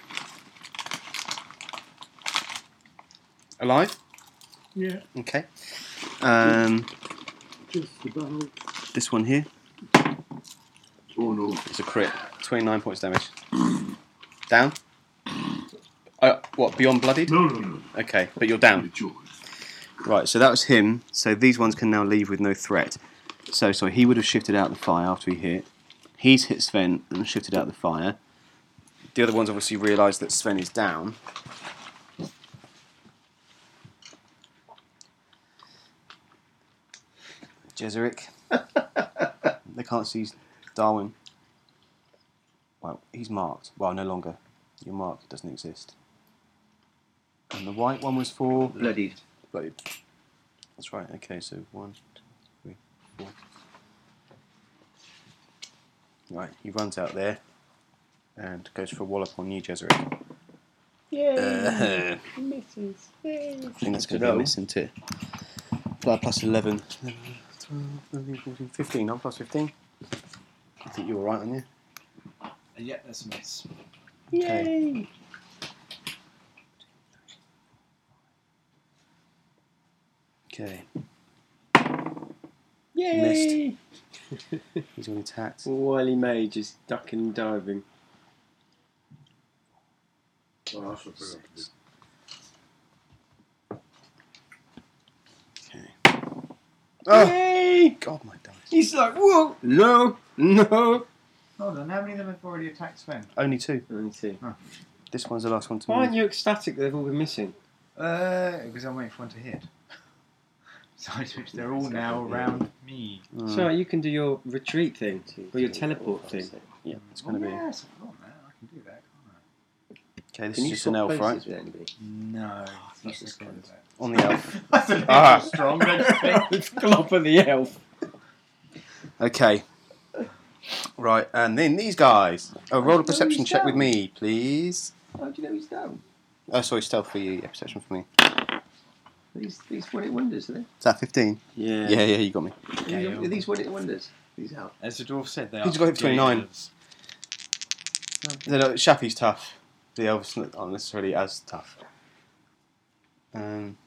Alive? Yeah, Okay. Um, just about. this one here Oh no. is a crit. twenty-nine points damage. Down? Uh, what, beyond bloodied? No, no, no. Okay, but you're down. Joy. Right, so that was him. So these ones can now leave with no threat. So, sorry, he would have shifted out the fire after he hit. He's hit Sven and shifted out the fire. The other ones obviously realise that Sven is down. Jezeric. They can't see Darwin. Well, he's marked. Well, no longer. Your mark doesn't exist. And the white one was for... Bloodied. Bloodied. That's right, okay, so one, two, three, four. Right, he runs out there and goes for a wallop on you, Jezeric. Yay! Uh, Misses. I think that's going to be a miss, isn't it? Fly plus eleven. twelve, thirteen, fourteen, fifteen. I'm plus fifteen. I think you're right, aren't you? Uh, yeah, that's a miss. Okay. Okay, Yay! he's already attacked. Wily Mage is ducking and diving. Oh, that's what I forgot to do. Okay. Oh, Yay! God, my dice. He's like, whoa! No! No! Hold on, how many of them have already attacked Sven? Only two. Only two. This one's the last one to Why move. aren't you ecstatic that they've all been missing? Uh, because I'm waiting for one to hit. Besides which, they're all now around me. Mm. So you can do your retreat thing, or your teleport thing. Yeah, it's going to be. Yes, I forgot that. I can do that, Okay, this Can is you just an swap elf, places right? with anybody? can't I? No. it's not Jesus so good Christ. at On the elf. That's a Ah. strong, don't you think? It's Clopper the elf. Okay. Right, and then these guys. Oh, roll a perception check with me, please. How do you know he's down? Oh, sorry, stealth for you. Yeah, perception for me. These these one hit wonders, are they? Is that fifteen? Yeah. Yeah, yeah, you got me. Yeah, These- yeah. are these one hit wonders? These out. As the dwarf said, they He's are got hit for twenty-nine. gators. No, no, Shafi's tough. The elves aren't necessarily as tough. Um,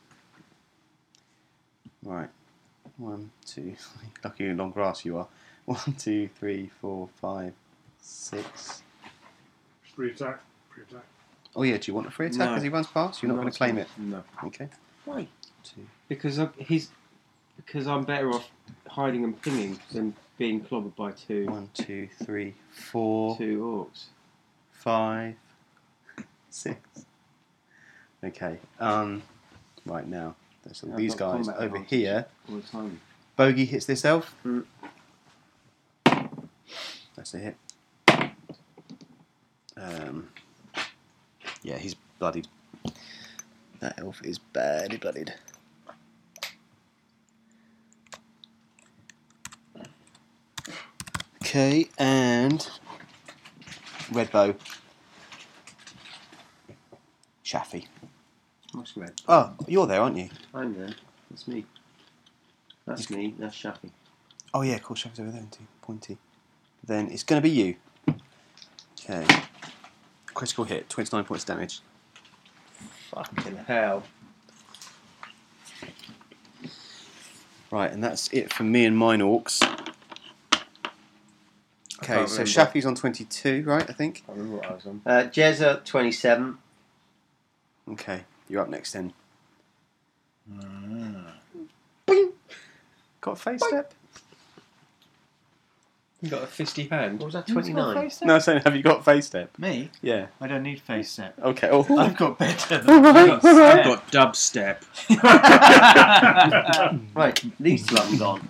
right. One, two, three. Lucky in long grass you are. One, two, three, four, five, six. Free attack. Free attack. Oh yeah, do you want a free attack No. as he runs past? You're not going to claim it. No. Okay. Why? Two. Because I, he's because I'm better off hiding and pinging than being clobbered by two One, two, three, four, two orcs. five, six. Okay. Um. Right now, so I've these got guys combat over advantage. here. All the time. Bogey hits this elf. Mm. That's a hit. Um, yeah, he's bloodied. That elf is badly bloodied. Okay, and red bow. Shafi. What's red? Oh, you're there, aren't you? I'm there. That's me. That's me. That's Shafi. Oh yeah, cool. Shafi's over there, isn't he? Pointy. Then it's going to be you. Okay. Critical hit, twenty-nine points damage. Fucking hell. Right, and that's it for me and mine orcs. Okay, can't so remember. Shafi's on twenty-two, right, I think? I remember what I was on. Uh, Jezza, twenty-seven. Okay, you're up next then. Ah. Got a face step? You got a fisty hand. What was that, Who's got twenty-nine? face step? No, I'm saying, have you got face step? Me? Yeah. I don't need face step. Okay. Oh. I've got better than Alright, I've got alright. I've got dubstep. step. Right, these two haven't gone.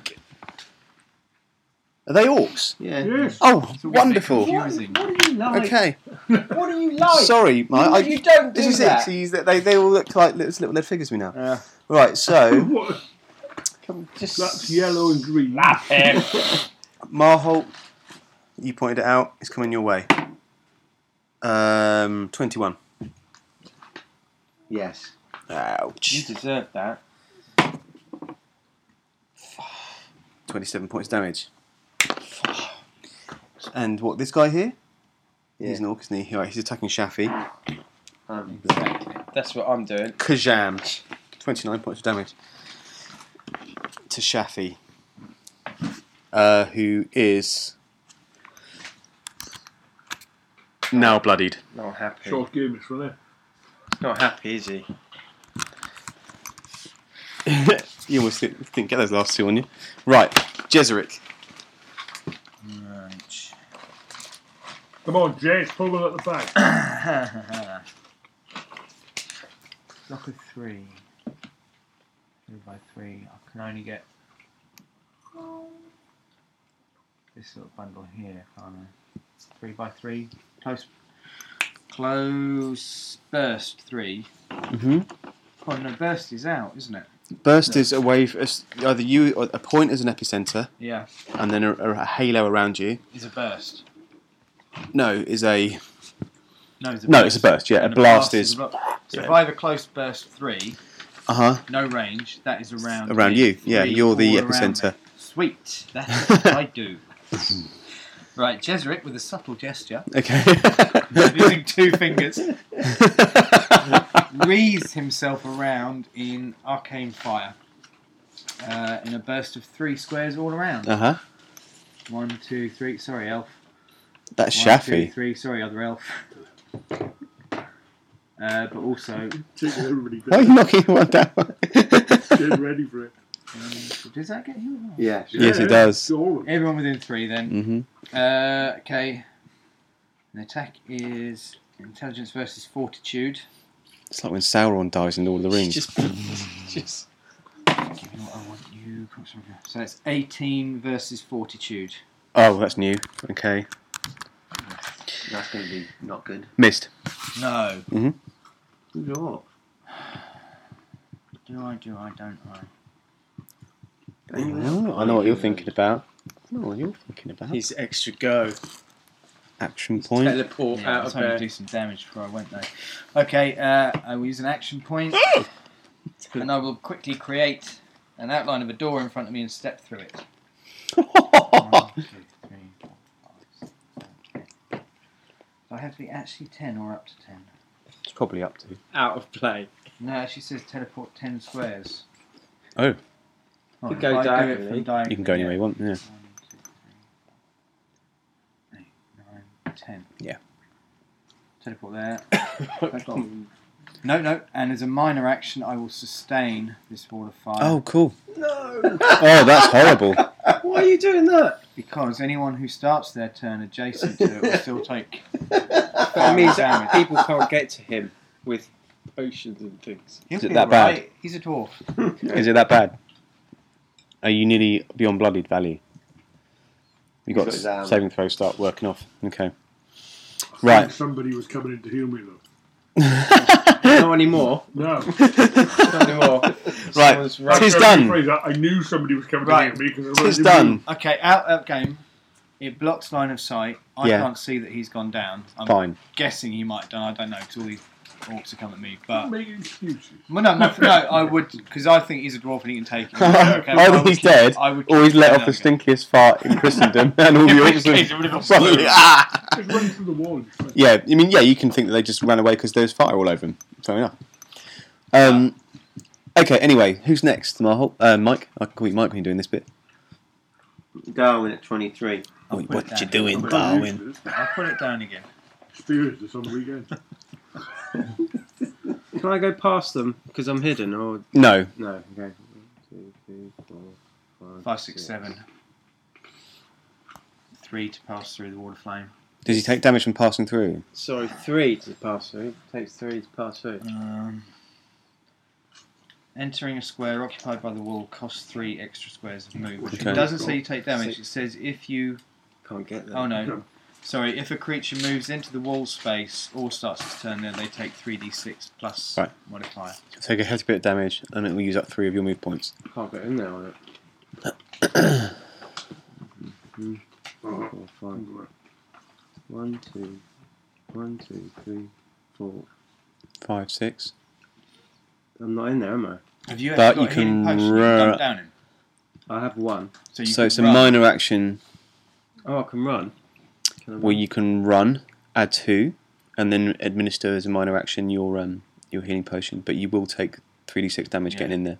Are they orcs? Yeah. Yes. Oh, It's all a bit wonderful. confusing. What do you like? Okay. What do you like? Sorry, Mike. I, you don't do this is that. it. See, they, they, they all look like little, little lead figures to me now. Yeah. Right, so, What? Come, just That's yellow and green. slap him. Marholt, you pointed it out, it's coming your way. Um, twenty-one. Yes. You Ouch. deserve that. twenty-seven points damage. And what, this guy here? Yeah. He's an orc, isn't he? Right, he's attacking Shafi. Um, Exactly. That's what I'm doing. Kajam. twenty-nine points of damage. To Shafi. Uh, who is now bloodied. Not happy. Short game, this one, eh? Not happy, is he? You almost didn't, didn't get those last two on you. Right, Jezeric. Right. Come on, Jay, pull one at the back. Block of three. Three by three. I can only get this little bundle here, can't I? Three by three. Close. Close burst three. Mm-hmm. Oh no, burst is out, isn't it? Burst is a wave, as- either you, or a point as an epicenter, Yeah. and then a, a halo around you. Is a burst. No, is a No, it's a no, burst. it's a burst. Yeah, And a blast is a blo- So yeah. if I have a close burst three, uh huh no range, that is around around me. you. Yeah, Three you're the all around epicenter. me. Sweet. That's what I do. Right, Jezeric with a subtle gesture, Okay. using two fingers, wreathes himself around in arcane fire. Uh, in a burst of three squares all around. uh huh. One, two, three. Sorry, elf. That's One, two, Shafi. three. Sorry, other elf. Uh, but also, Taking everybody Why are you down. knocking one down? Getting ready for it. um, does that get you? yes. Yes, it does. All of them. Everyone within three then. Mm-hmm. Uh, okay. The attack is intelligence versus fortitude. It's like when Sauron dies in Lord of the Rings. Just, just. Give me what I want you. So it's eighteen versus fortitude. Oh, that's new. Okay. That's going to be not good. Missed. No. Mm-hmm. Who's your Do I, do I, don't I? Oh, I know what you're thinking about. I know what you're thinking about. He's extra go. Action point. Teleport Yeah, I out was of hoping to there. do some damage before I went though. Okay, uh, I will use an action point, and I will quickly create an outline of a door in front of me and step through it. One, two, three, four, five, six, seven, eight. Do I have to be actually ten or up to ten? It's probably up to. Out of play. No, it actually says teleport ten squares. Oh, Oh, You if go I do it diagonally. from diagonally. you can go any way you want. Yeah. One, two, three, four, eight, nine, ten. Yeah. Teleport there. No, no. And as a minor action, I will sustain this wall of fire. Oh, cool. No! Oh, that's horrible. Why are you doing that? Because anyone who starts their turn adjacent to it will still take. That means damage. that people can't get to him with potions and things. He'll Is it be that bad? alright. He's a dwarf. Is it that bad? Are you nearly beyond bloodied value? You got He's got his arm. saving throw start working off. Okay. I think Right. Somebody was coming in to heal me, though. Not anymore. No. Not anymore. Right. Someone's Tis right. That's done. the phrase, I I knew somebody was coming Right. to heal me. Because Tis done. Okay, out of game. It blocks line of sight. I Yeah. can't see that he's gone down. I'm Fine. guessing he might have done. I don't know because all these orcs are coming at me. Don't But make excuses. well, no, no, no, I would because I think he's a dwarf and he can take him. Either Okay, well, I would he's keep- dead, I would or he's keep let him off the down. stinkiest fart in Christendom, and all the In which orcs case it would have are got suddenly. slowed. Ah! Just run through the wall. and just like- Yeah, I mean, yeah, you can think that they just ran away because there's fire all over them. Fair enough. Um, okay, anyway, who's next? Marholt? Uh, Mike? I can call you Mike when you're doing this bit. Darwin at twenty-three. I'll Oh, put what it you down. doing, I'm Darwin? used to this. I'll put it down again. Experience this on the weekend. Can I go past them because I'm hidden or No. no? Okay. One, two, three, four, five, Five, six, seven. three to pass through the wall of flame. Does he take damage from passing through? Sorry, three to pass through. Takes three to pass through. Um, entering a square occupied by the wall costs three extra squares of move. Okay. It doesn't say you take damage. It says if you... Can't get there. Oh no. Sorry, if a creature moves into the wall space or starts its turn there, they take three d six plus Right. modifier. Take a hefty bit of damage, and it will use up three of your move points. Can't get in there on it. Uh-huh. Four, five. One, two, one, two, three, four. Five, six. I'm not in there, am I? Have you But actually you got a healing can potion you ru- dump down in? I have one. So, you So can it's a run. minor action Oh, I can run. Can I run? where you can run, add two, and then administer as a minor action your um your healing potion. But you will take three d six damage Yeah. getting in there,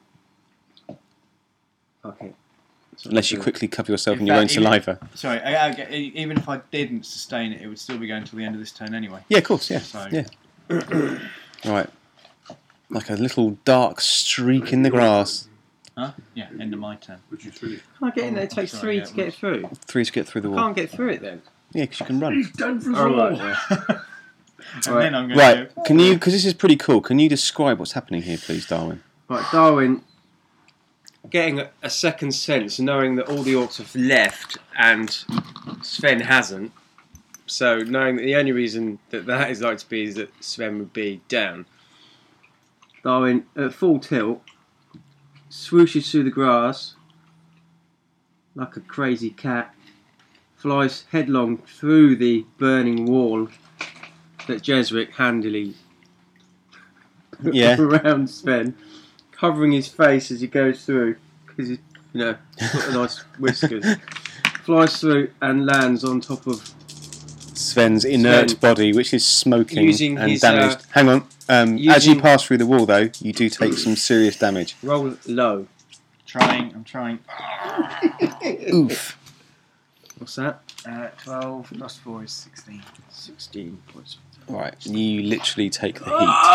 Okay. So unless you I'm quickly cover yourself In in your own fact, even- saliva. Sorry, I, I, get- e- even if I didn't sustain it, it would still be going until the end of this turn anyway. Yeah, of course. Yeah, So- yeah. Right, like a little dark streak in the grass. Huh? Yeah, end of my turn. Which is finished. Can't get in there. It takes Sorry, three yeah, to it get was- through. Three to get through the I wall. can't get through it then. Yeah, because you can run. He's done for us Oh, all. right, yeah. And Right. then I'm going Right, to can you? Because this is pretty cool. Can you describe what's happening here, please, Darwin? Right, Darwin, getting a, a second sense, knowing that all the orcs have left and Sven hasn't. So knowing that the only reason that that is like to be is that Sven would be down. Darwin, at full tilt, swooshes through the grass like a crazy cat, flies headlong through the burning wall that Jesric handily Yeah. around Sven, covering his face as he goes through because he's, you know, he's got a nice whiskers. Flies through and lands on top of. Sven's inert Sven. body, which is smoking Using and his, damaged. uh, Hang on. Um, as you using- pass through the wall, though, you do take some serious damage. Roll low. trying. I'm trying. Oof. What's that? Uh, twelve plus four is sixteen. Sixteen points. Right, you literally take the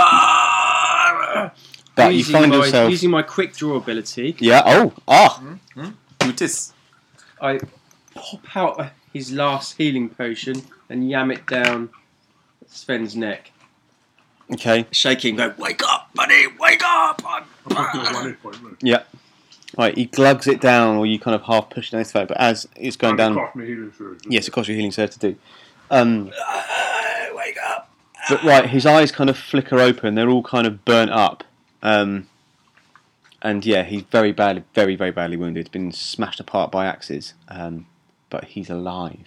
heat. But you using find my, yourself. using my quick draw ability. Yeah. Oh. Ah. Brutus. I pop out his last healing potion and yam it down Sven's neck, Okay. shaking. Go, wake up, buddy, wake up! I'm I'm back to one hit point, look. Yeah. Right. He glugs it down, or you kind of half push it down his throat. But as it's going And down, it cost me healing surge. yes, it costs you healing surge to do. Um. wake up. But right, his eyes kind of flicker open. They're all kind of burnt up. Um, and yeah, he's very badly, very, very badly wounded. Been smashed apart by axes. Um, but he's alive.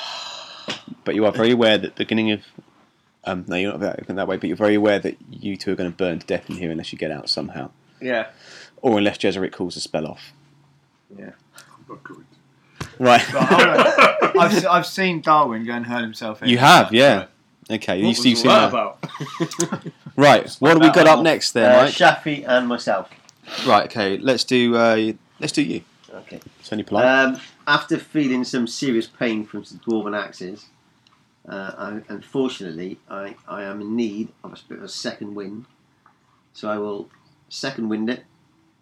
But you are very aware that the beginning of... Um, no, you're not that, that way, but you're very aware that you two are going to burn to death in here unless you get out somehow. Yeah. Or unless Jezerit calls the spell off. I'm not going to. Right. I've, se- I've seen Darwin go and hurt himself. You have, yeah. Okay, you, What you've was seen all that that. about? Right, what have we got up next there, Uh, Mike? Shafi and myself. Right, okay, let's do uh, let's do you. Okay. It's only polite. Um, after feeling some serious pain from some dwarven axes, uh, I, unfortunately, I, I am in need of a bit of a second wind. So I will second wind it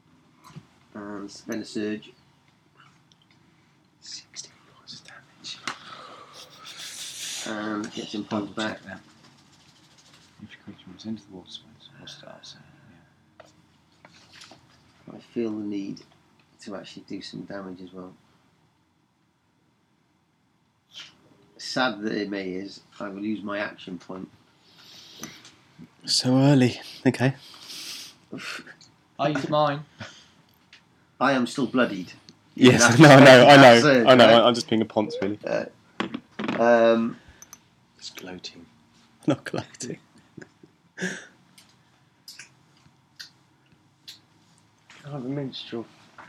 and spend a surge. sixteen points of damage. And get some points back. That. If your creature moves into the wall space or starts it. I feel the need to actually do some damage as well. Sad that it may is, I will use my action point. So early. Okay. I use mine. I am still bloodied. Yes, That's- no, I know, I that's know, it, I know. right? I'm just being a ponce, really. Um, It's gloating. Not collecting. I have a minstrel.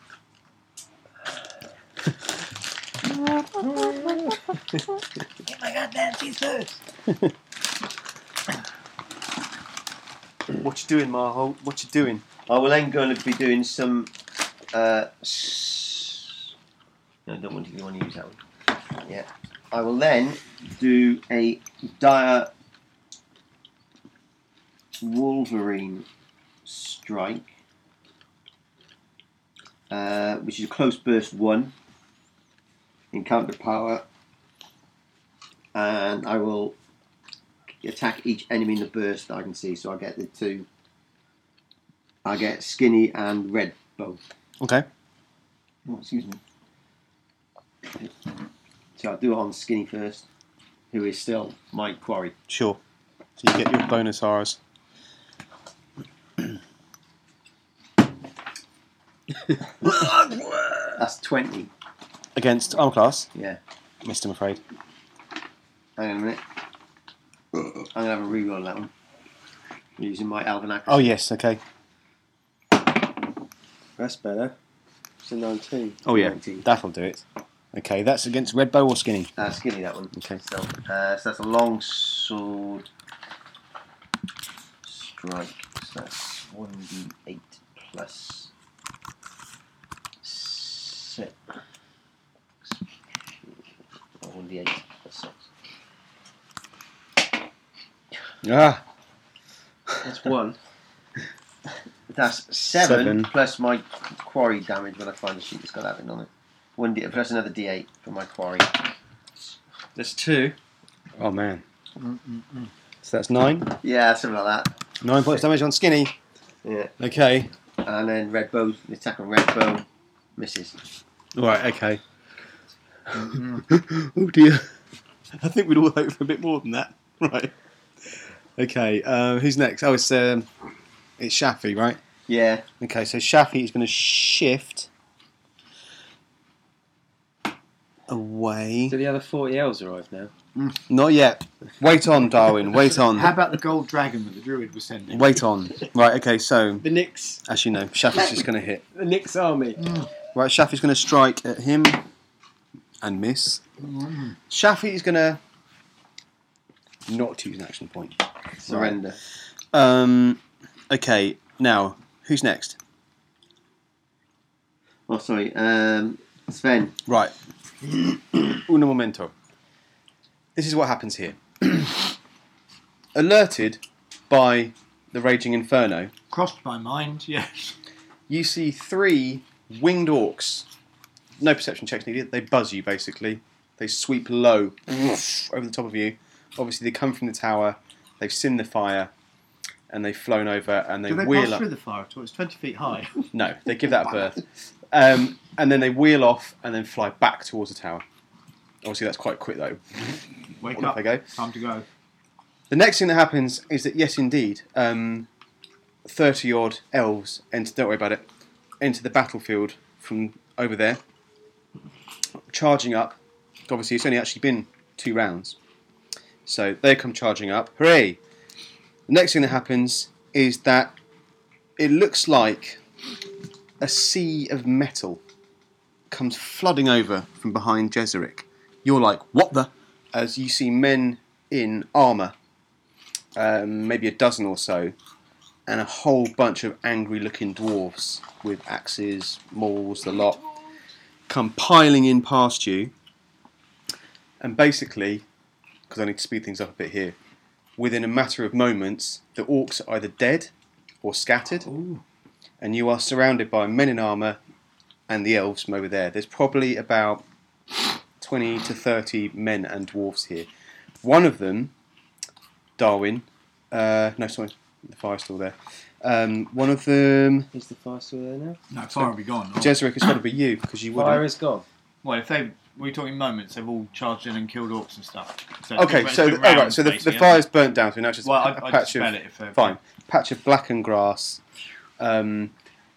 Get my goddamn teeth first. What you doing, Marho? What you doing? I will then going to be doing some. Uh, s- no, I don't want to, want to use that one. Yeah. I will then do a dire Wolverine strike, uh, which is a close burst one. Encounter power and I will attack each enemy in the burst that I can see. So I get the two. I get Skinny and Red both. Okay. Oh, excuse me. So I'll do it on Skinny first, who is still my quarry. Sure. So you get your bonus R's. That's twenty. Against armor class. Yeah. Missed, I'm afraid. Hang on a minute. I'm going to have a reroll on that one. Using my Elven accuracy. Oh, yes, okay. That's better. It's a nineteen. Oh, yeah. nineteen. That'll do it. Okay, that's against Red Bow or Skinny? Uh, skinny, that one. Okay. So, uh, so that's a long sword strike. So that's one d eight plus six. Or one d eight plus six. Ah! That's one. That's seven, Seven. plus my quarry damage when I find a sheet that's got that on it. One d plus another d eight for my quarry. There's two. Oh, man. So that's nine. Yeah, something like that. Nine points damage on Skinny. Yeah. Okay. And then red bow, the attack on red bow misses. Right, okay. Oh, dear. I think we'd all hope for a bit more than that. Right. Okay, uh, who's next? Oh, it's um, it's Shafi, right? Yeah. Okay, so Shafi is going to shift away. Do the other forty elves arrive now? Not yet. Wait on, Darwin. Wait on. How about the gold dragon that the druid was sending? Wait on. Right, okay, so, The Nyx. as you know, Shafi's just going to hit. The Nyx army. Right, Shafi's going to strike at him and miss. Shafi is going to not use an action point. Surrender. Um, okay, now, who's next? Oh, sorry. Um, Sven. Right. Uno momento. This is what happens here. Alerted by the Raging Inferno, Crossed my mind, yes. you see three winged orcs. No perception checks needed. They buzz you, basically. They sweep low over the top of you. Obviously, they come from the tower. They've seen the fire, and they've flown over, and they Do they wheel pass up. through the fire at all? It's twenty feet high. No, they give that a birth. Um, and then they wheel off and then fly back towards the tower. Obviously, that's quite quick, though. Wake Off up. they go. Time to go. The next thing that happens is that, yes, indeed, um, thirty-odd elves enter, don't worry about it, enter the battlefield from over there, charging up. Obviously, it's only actually been two rounds. So they come charging up. Hooray! The next thing that happens is that it looks like a sea of metal comes flooding over from behind Jezeric. You're like, what the? As you see men in armour, um, maybe a dozen or so, and a whole bunch of angry-looking dwarves with axes, mauls, the lot, come piling in past you. And basically, because I need to speed things up a bit here, within a matter of moments, the orcs are either dead or scattered, Ooh. and you are surrounded by men in armour and the elves from over there. There's probably about twenty to thirty men and dwarves here. One of them, Darwin, uh, no, sorry, the fire's still there. Um, one of them, Is the fire still there now? No, fire will be gone. Oh. Jezeric, it's got to be you because you Fire wouldn't. is gone. Well, if they, we're talking moments, they've all charged in and killed orcs and stuff. So Okay, it's so been the, oh, right, rounds, so the, the basically, fire's burnt down, so now it's just Well, a, I'd, a I'd patch dispel of it if they're fine, patch of blackened grass. Um,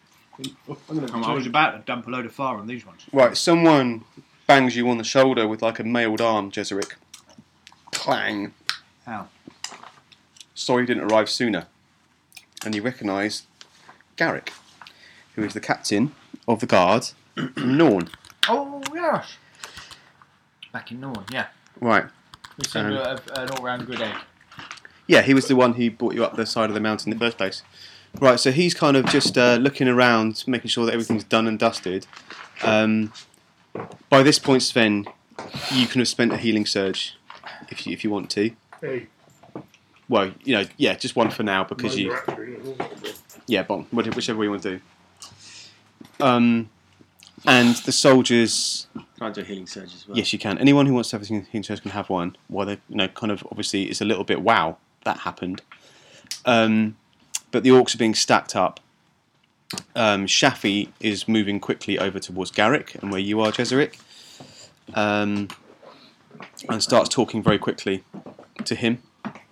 I was about to dump a load of fire on these ones. right, someone bangs you on the shoulder with like a mailed arm, Jezeric. Clang. How? Sorry you didn't arrive sooner. And you recognise Garrick, who is the captain of the guard from Norn. Oh, yes. Back in Norn, yeah. Right. We sent Um, you a, an all-round good egg. Yeah, he was the one who brought you up the side of the mountain in the first place. Right, so he's kind of just uh, looking around, making sure that everything's done and dusted. Um, by this point, Sven, you can have spent a healing surge if you, if you want to. Hey, Well, you know, yeah, just one for now because you. minor action. Yeah, bon, whichever way you want to do. Um, and the soldiers Can I do a healing surge as well? Yes, you can. Anyone who wants to have a healing surge can have one. While they, you know, kind of obviously it's a little bit wow that happened. Um, but the orcs are being stacked up. Um, Shafi is moving quickly over towards Garrick and where you are, Jezeric, um, and starts talking very quickly to him.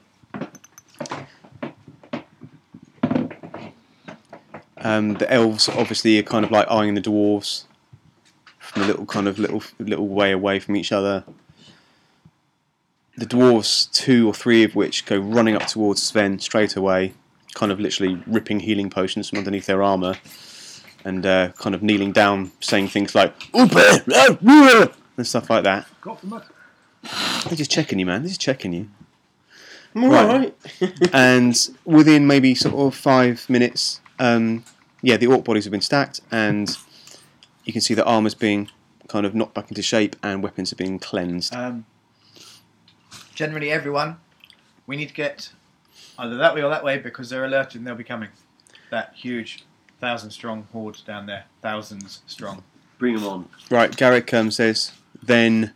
Um, the elves obviously are kind of like eyeing the dwarves from a little kind of little little way away from each other. The dwarves, two or three of which go running up towards Sven straight away, kind of literally ripping healing potions from underneath their armour, and uh, kind of kneeling down, saying things like and stuff like that. Got from that. They're just checking you, man. They're just checking you. I'm all Right. right. And within maybe sort of five minutes, um, yeah, the orc bodies have been stacked, and you can see the armour's being kind of knocked back into shape, and weapons are being cleansed. Um, generally, everyone, we need to get either that way or that way because they're alerted and they'll be coming. That huge thousand strong horde down there, thousands strong. Bring them on. Right, Garrick um, says, then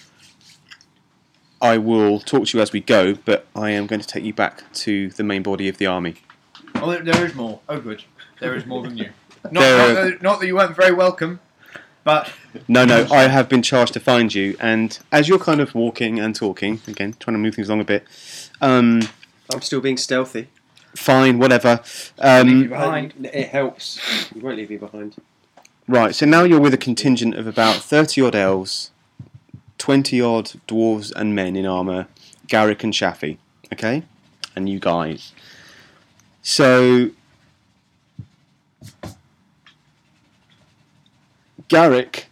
I will talk to you as we go, but I am going to take you back to the main body of the army. Oh, there, there is more. Oh, good. There is more than you. Not, There- not, that, not that you weren't very welcome, but No, no, I have been charged to find you, and as you're kind of walking and talking, again, trying to move things along a bit, um, I'm still being stealthy. fine, whatever. leave you Um, behind. It helps. You won't leave me behind. right, so now you're with a contingent of about thirty-odd elves, twenty-odd dwarves and men in armour, Garrick and Shafi, okay? And you guys. So, Garrick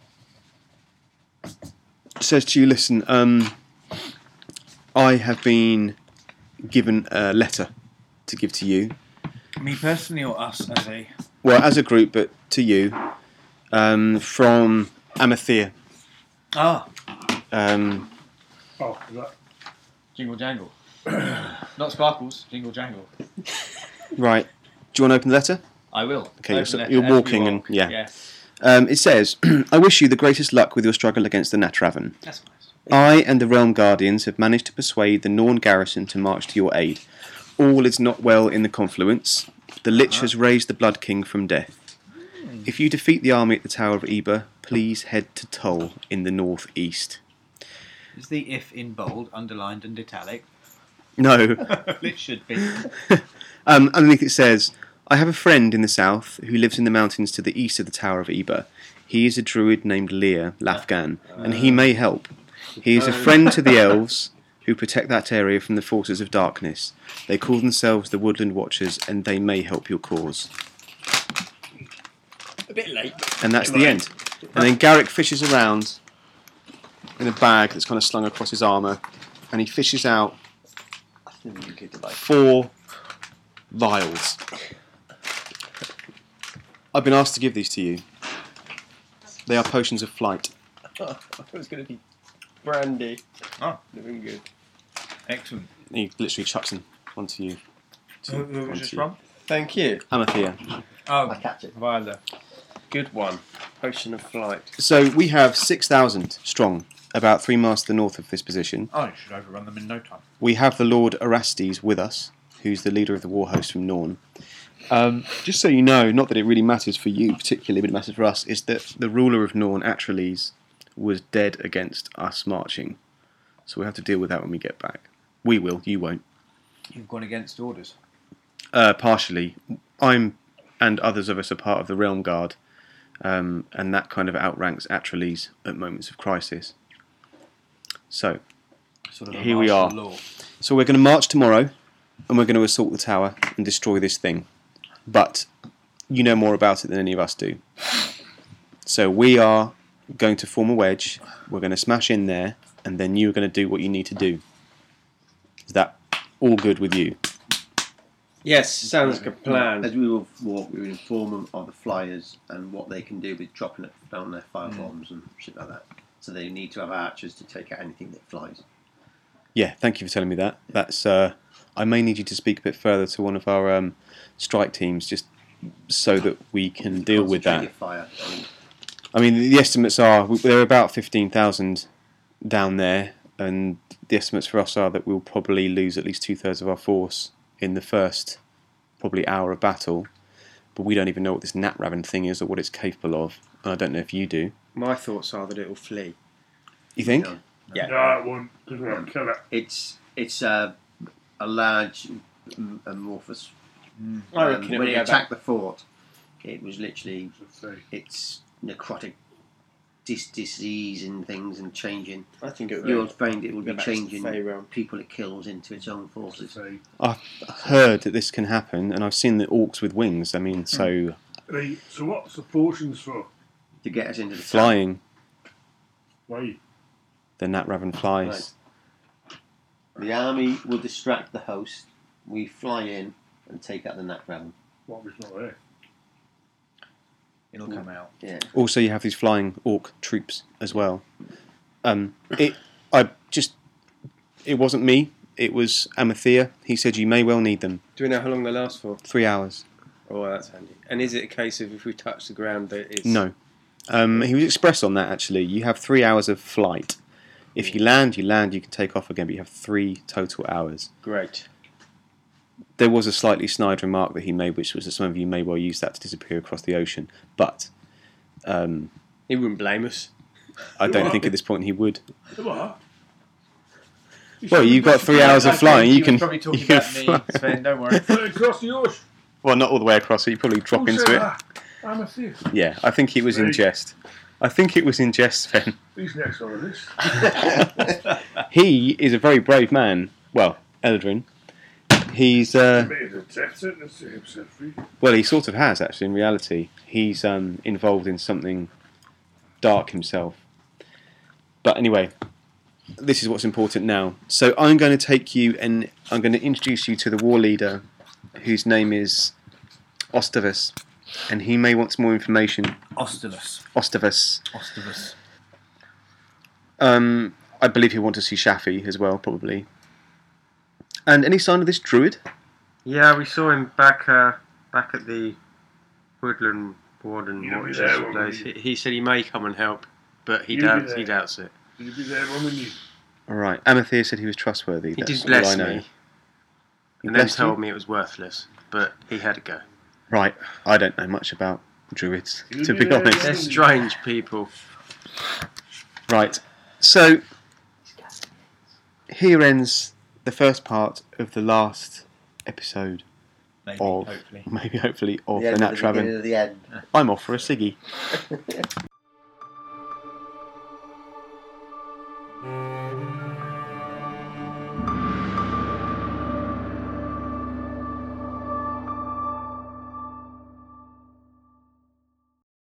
says to you, listen, um, I have been given a letter to give to you. Me personally or us as a... Well, as a group, but to you, um, from Amathea. Ah, Um, Oh, is that? Jingle Jangle. Not Sparkles, Jingle Jangle. right. Do you want to open the letter? I will. Okay, Open you're so- letter you're as we walking and- walk. yeah. Yes. Um, it says, I wish you the greatest luck with your struggle against the Natravan. That's nice. I and the Realm Guardians have managed to persuade the Norn garrison to march to your aid. All is not well in the confluence. The Lich has raised the Blood King from death. If you defeat the army at the Tower of Eber, please head to Tull in the northeast. Is the if in bold, underlined and italic? No. It should be. um, underneath it says, I have a friend in the south who lives in the mountains to the east of the Tower of Eber. He is a druid named Lear Lafgan, and he may help. He is a friend to the elves who protect that area from the forces of darkness. They call themselves the Woodland Watchers, and they may help your cause. A bit late. And that's the end. And then Garrick fishes around in a bag that's kind of slung across his armour, and he fishes out four vials. I've been asked to give these to you. They are potions of flight. Oh, I thought it was going to be brandy. Oh. Doing good. Excellent. He literally chucks them onto you. To- Who, who was onto this you. from? Thank you. Amathea. Oh, I catch it. Viola. Good one. Potion of flight. So we have six thousand strong, about three miles to the north of this position. Oh, you should overrun them in no time. We have the Lord Erastes with us, who's the leader of the war host from Norn. Um, just so you know, not that it really matters for you particularly, but it matters for us, is that the ruler of Norn, Atrales, was dead against us marching. So we have to deal with that when we get back. We will, you won't. You've gone against orders. Uh, partially. I'm, and others of us are part of the Realm Guard, um, and that kind of outranks Atrales at moments of crisis. So, Sort of a Here we martial are. law. So we're going to march tomorrow, and we're going to assault the tower and destroy this thing. But you know more about it than any of us do. So we are going to form a wedge. We're going to smash in there, and then you're going to do what you need to do. Is that all good with you? Yes, sounds like a plan. As we will walk, we will inform them of the flyers and what they can do with dropping it down their fire bombs and shit like that. So they need to have archers to take out anything that flies. Yeah, thank you for telling me that. That's. Uh, I may need you to speak a bit further to one of our um, strike teams, just so that we can deal with that. Concentrate your fire. I mean, I mean, the estimates are there are about fifteen thousand down there, and the estimates for us are that we'll probably lose at least two thirds of our force in the first probably hour of battle. But we don't even know what this Gnat Raven thing is or what it's capable of. And I don't know if you do. My thoughts are that it will flee. You think? No. Yeah. No, it won't. Doesn't want to kill it. It's it's a a large m- amorphous. I Um, reckon it when will it go attacked the fort, it was literally Let's say. its necrotic dis- disease and things and changing. I think it will You'll find it will go be back to the changing Fey realm. people it kills into its own Let's forces. say. I've heard that this can happen, and I've seen the orcs with wings. I mean, so Right, so what's the potions for? To get us into the town. flying, Why? the Gnat Raven flies. The army will distract the host. We fly in and take out the Gnat Raven. What if it's not there? It'll come out. Yeah. Also, you have these flying orc troops as well. Um, it, I just, it wasn't me. It was Amathea. He said you may well need them. Do we know how long they last for? Three hours. Oh, that's handy. And is it a case of if we touch the ground that it's... No. Um, he was expressed on that, actually. You have three hours of flight. If you land, you land, you can take off again, but you have three total hours. Great. There was a slightly snide remark that he made, which was that some of you may well use that to disappear across the ocean. But um, He wouldn't blame us. I don't think at this point he would. What? Well, you've got three hours of I flying. think You can, probably talking you can about me, fly. Sven. Don't worry. Fly across the ocean. Well, not all the way across, so you probably drop Who into said it. that? I'm a thief. Yeah, I think it was in Right. jest. I think it was in jest, Sven. He's next on the list. He is a very brave man. Well, Eldrin. He's uh, Committed a death sentence to himself. Free. well, he sort of has actually. In reality, he's um, involved in something dark himself. But anyway, this is what's important now. So I'm going to take you and I'm going to introduce you to the war leader, whose name is Ostavus, and he may want some more information. Ostivus. Ostavus. Ostivus. Um, I believe he'll want to see Shafi as well, probably. And any sign of this druid? Yeah, we saw him back uh, back at the Woodland Warden. He'll be Watch there this when place. we- He, he said he may come and help, but he He'll be doubts he there. doubts it. Will you be there when we need? All right. Amathea said he was trustworthy. He That's did bless all I know. me, He and then blessed you? told me it was worthless, but he had to go. Right. I don't know much about druids, He'll to be be there honest. They're strange people. Right. So here ends the first part of the last episode Maybe, of, hopefully. maybe hopefully, of The the end Nat of the beginning Raven. of the end. I'm off for a ciggy.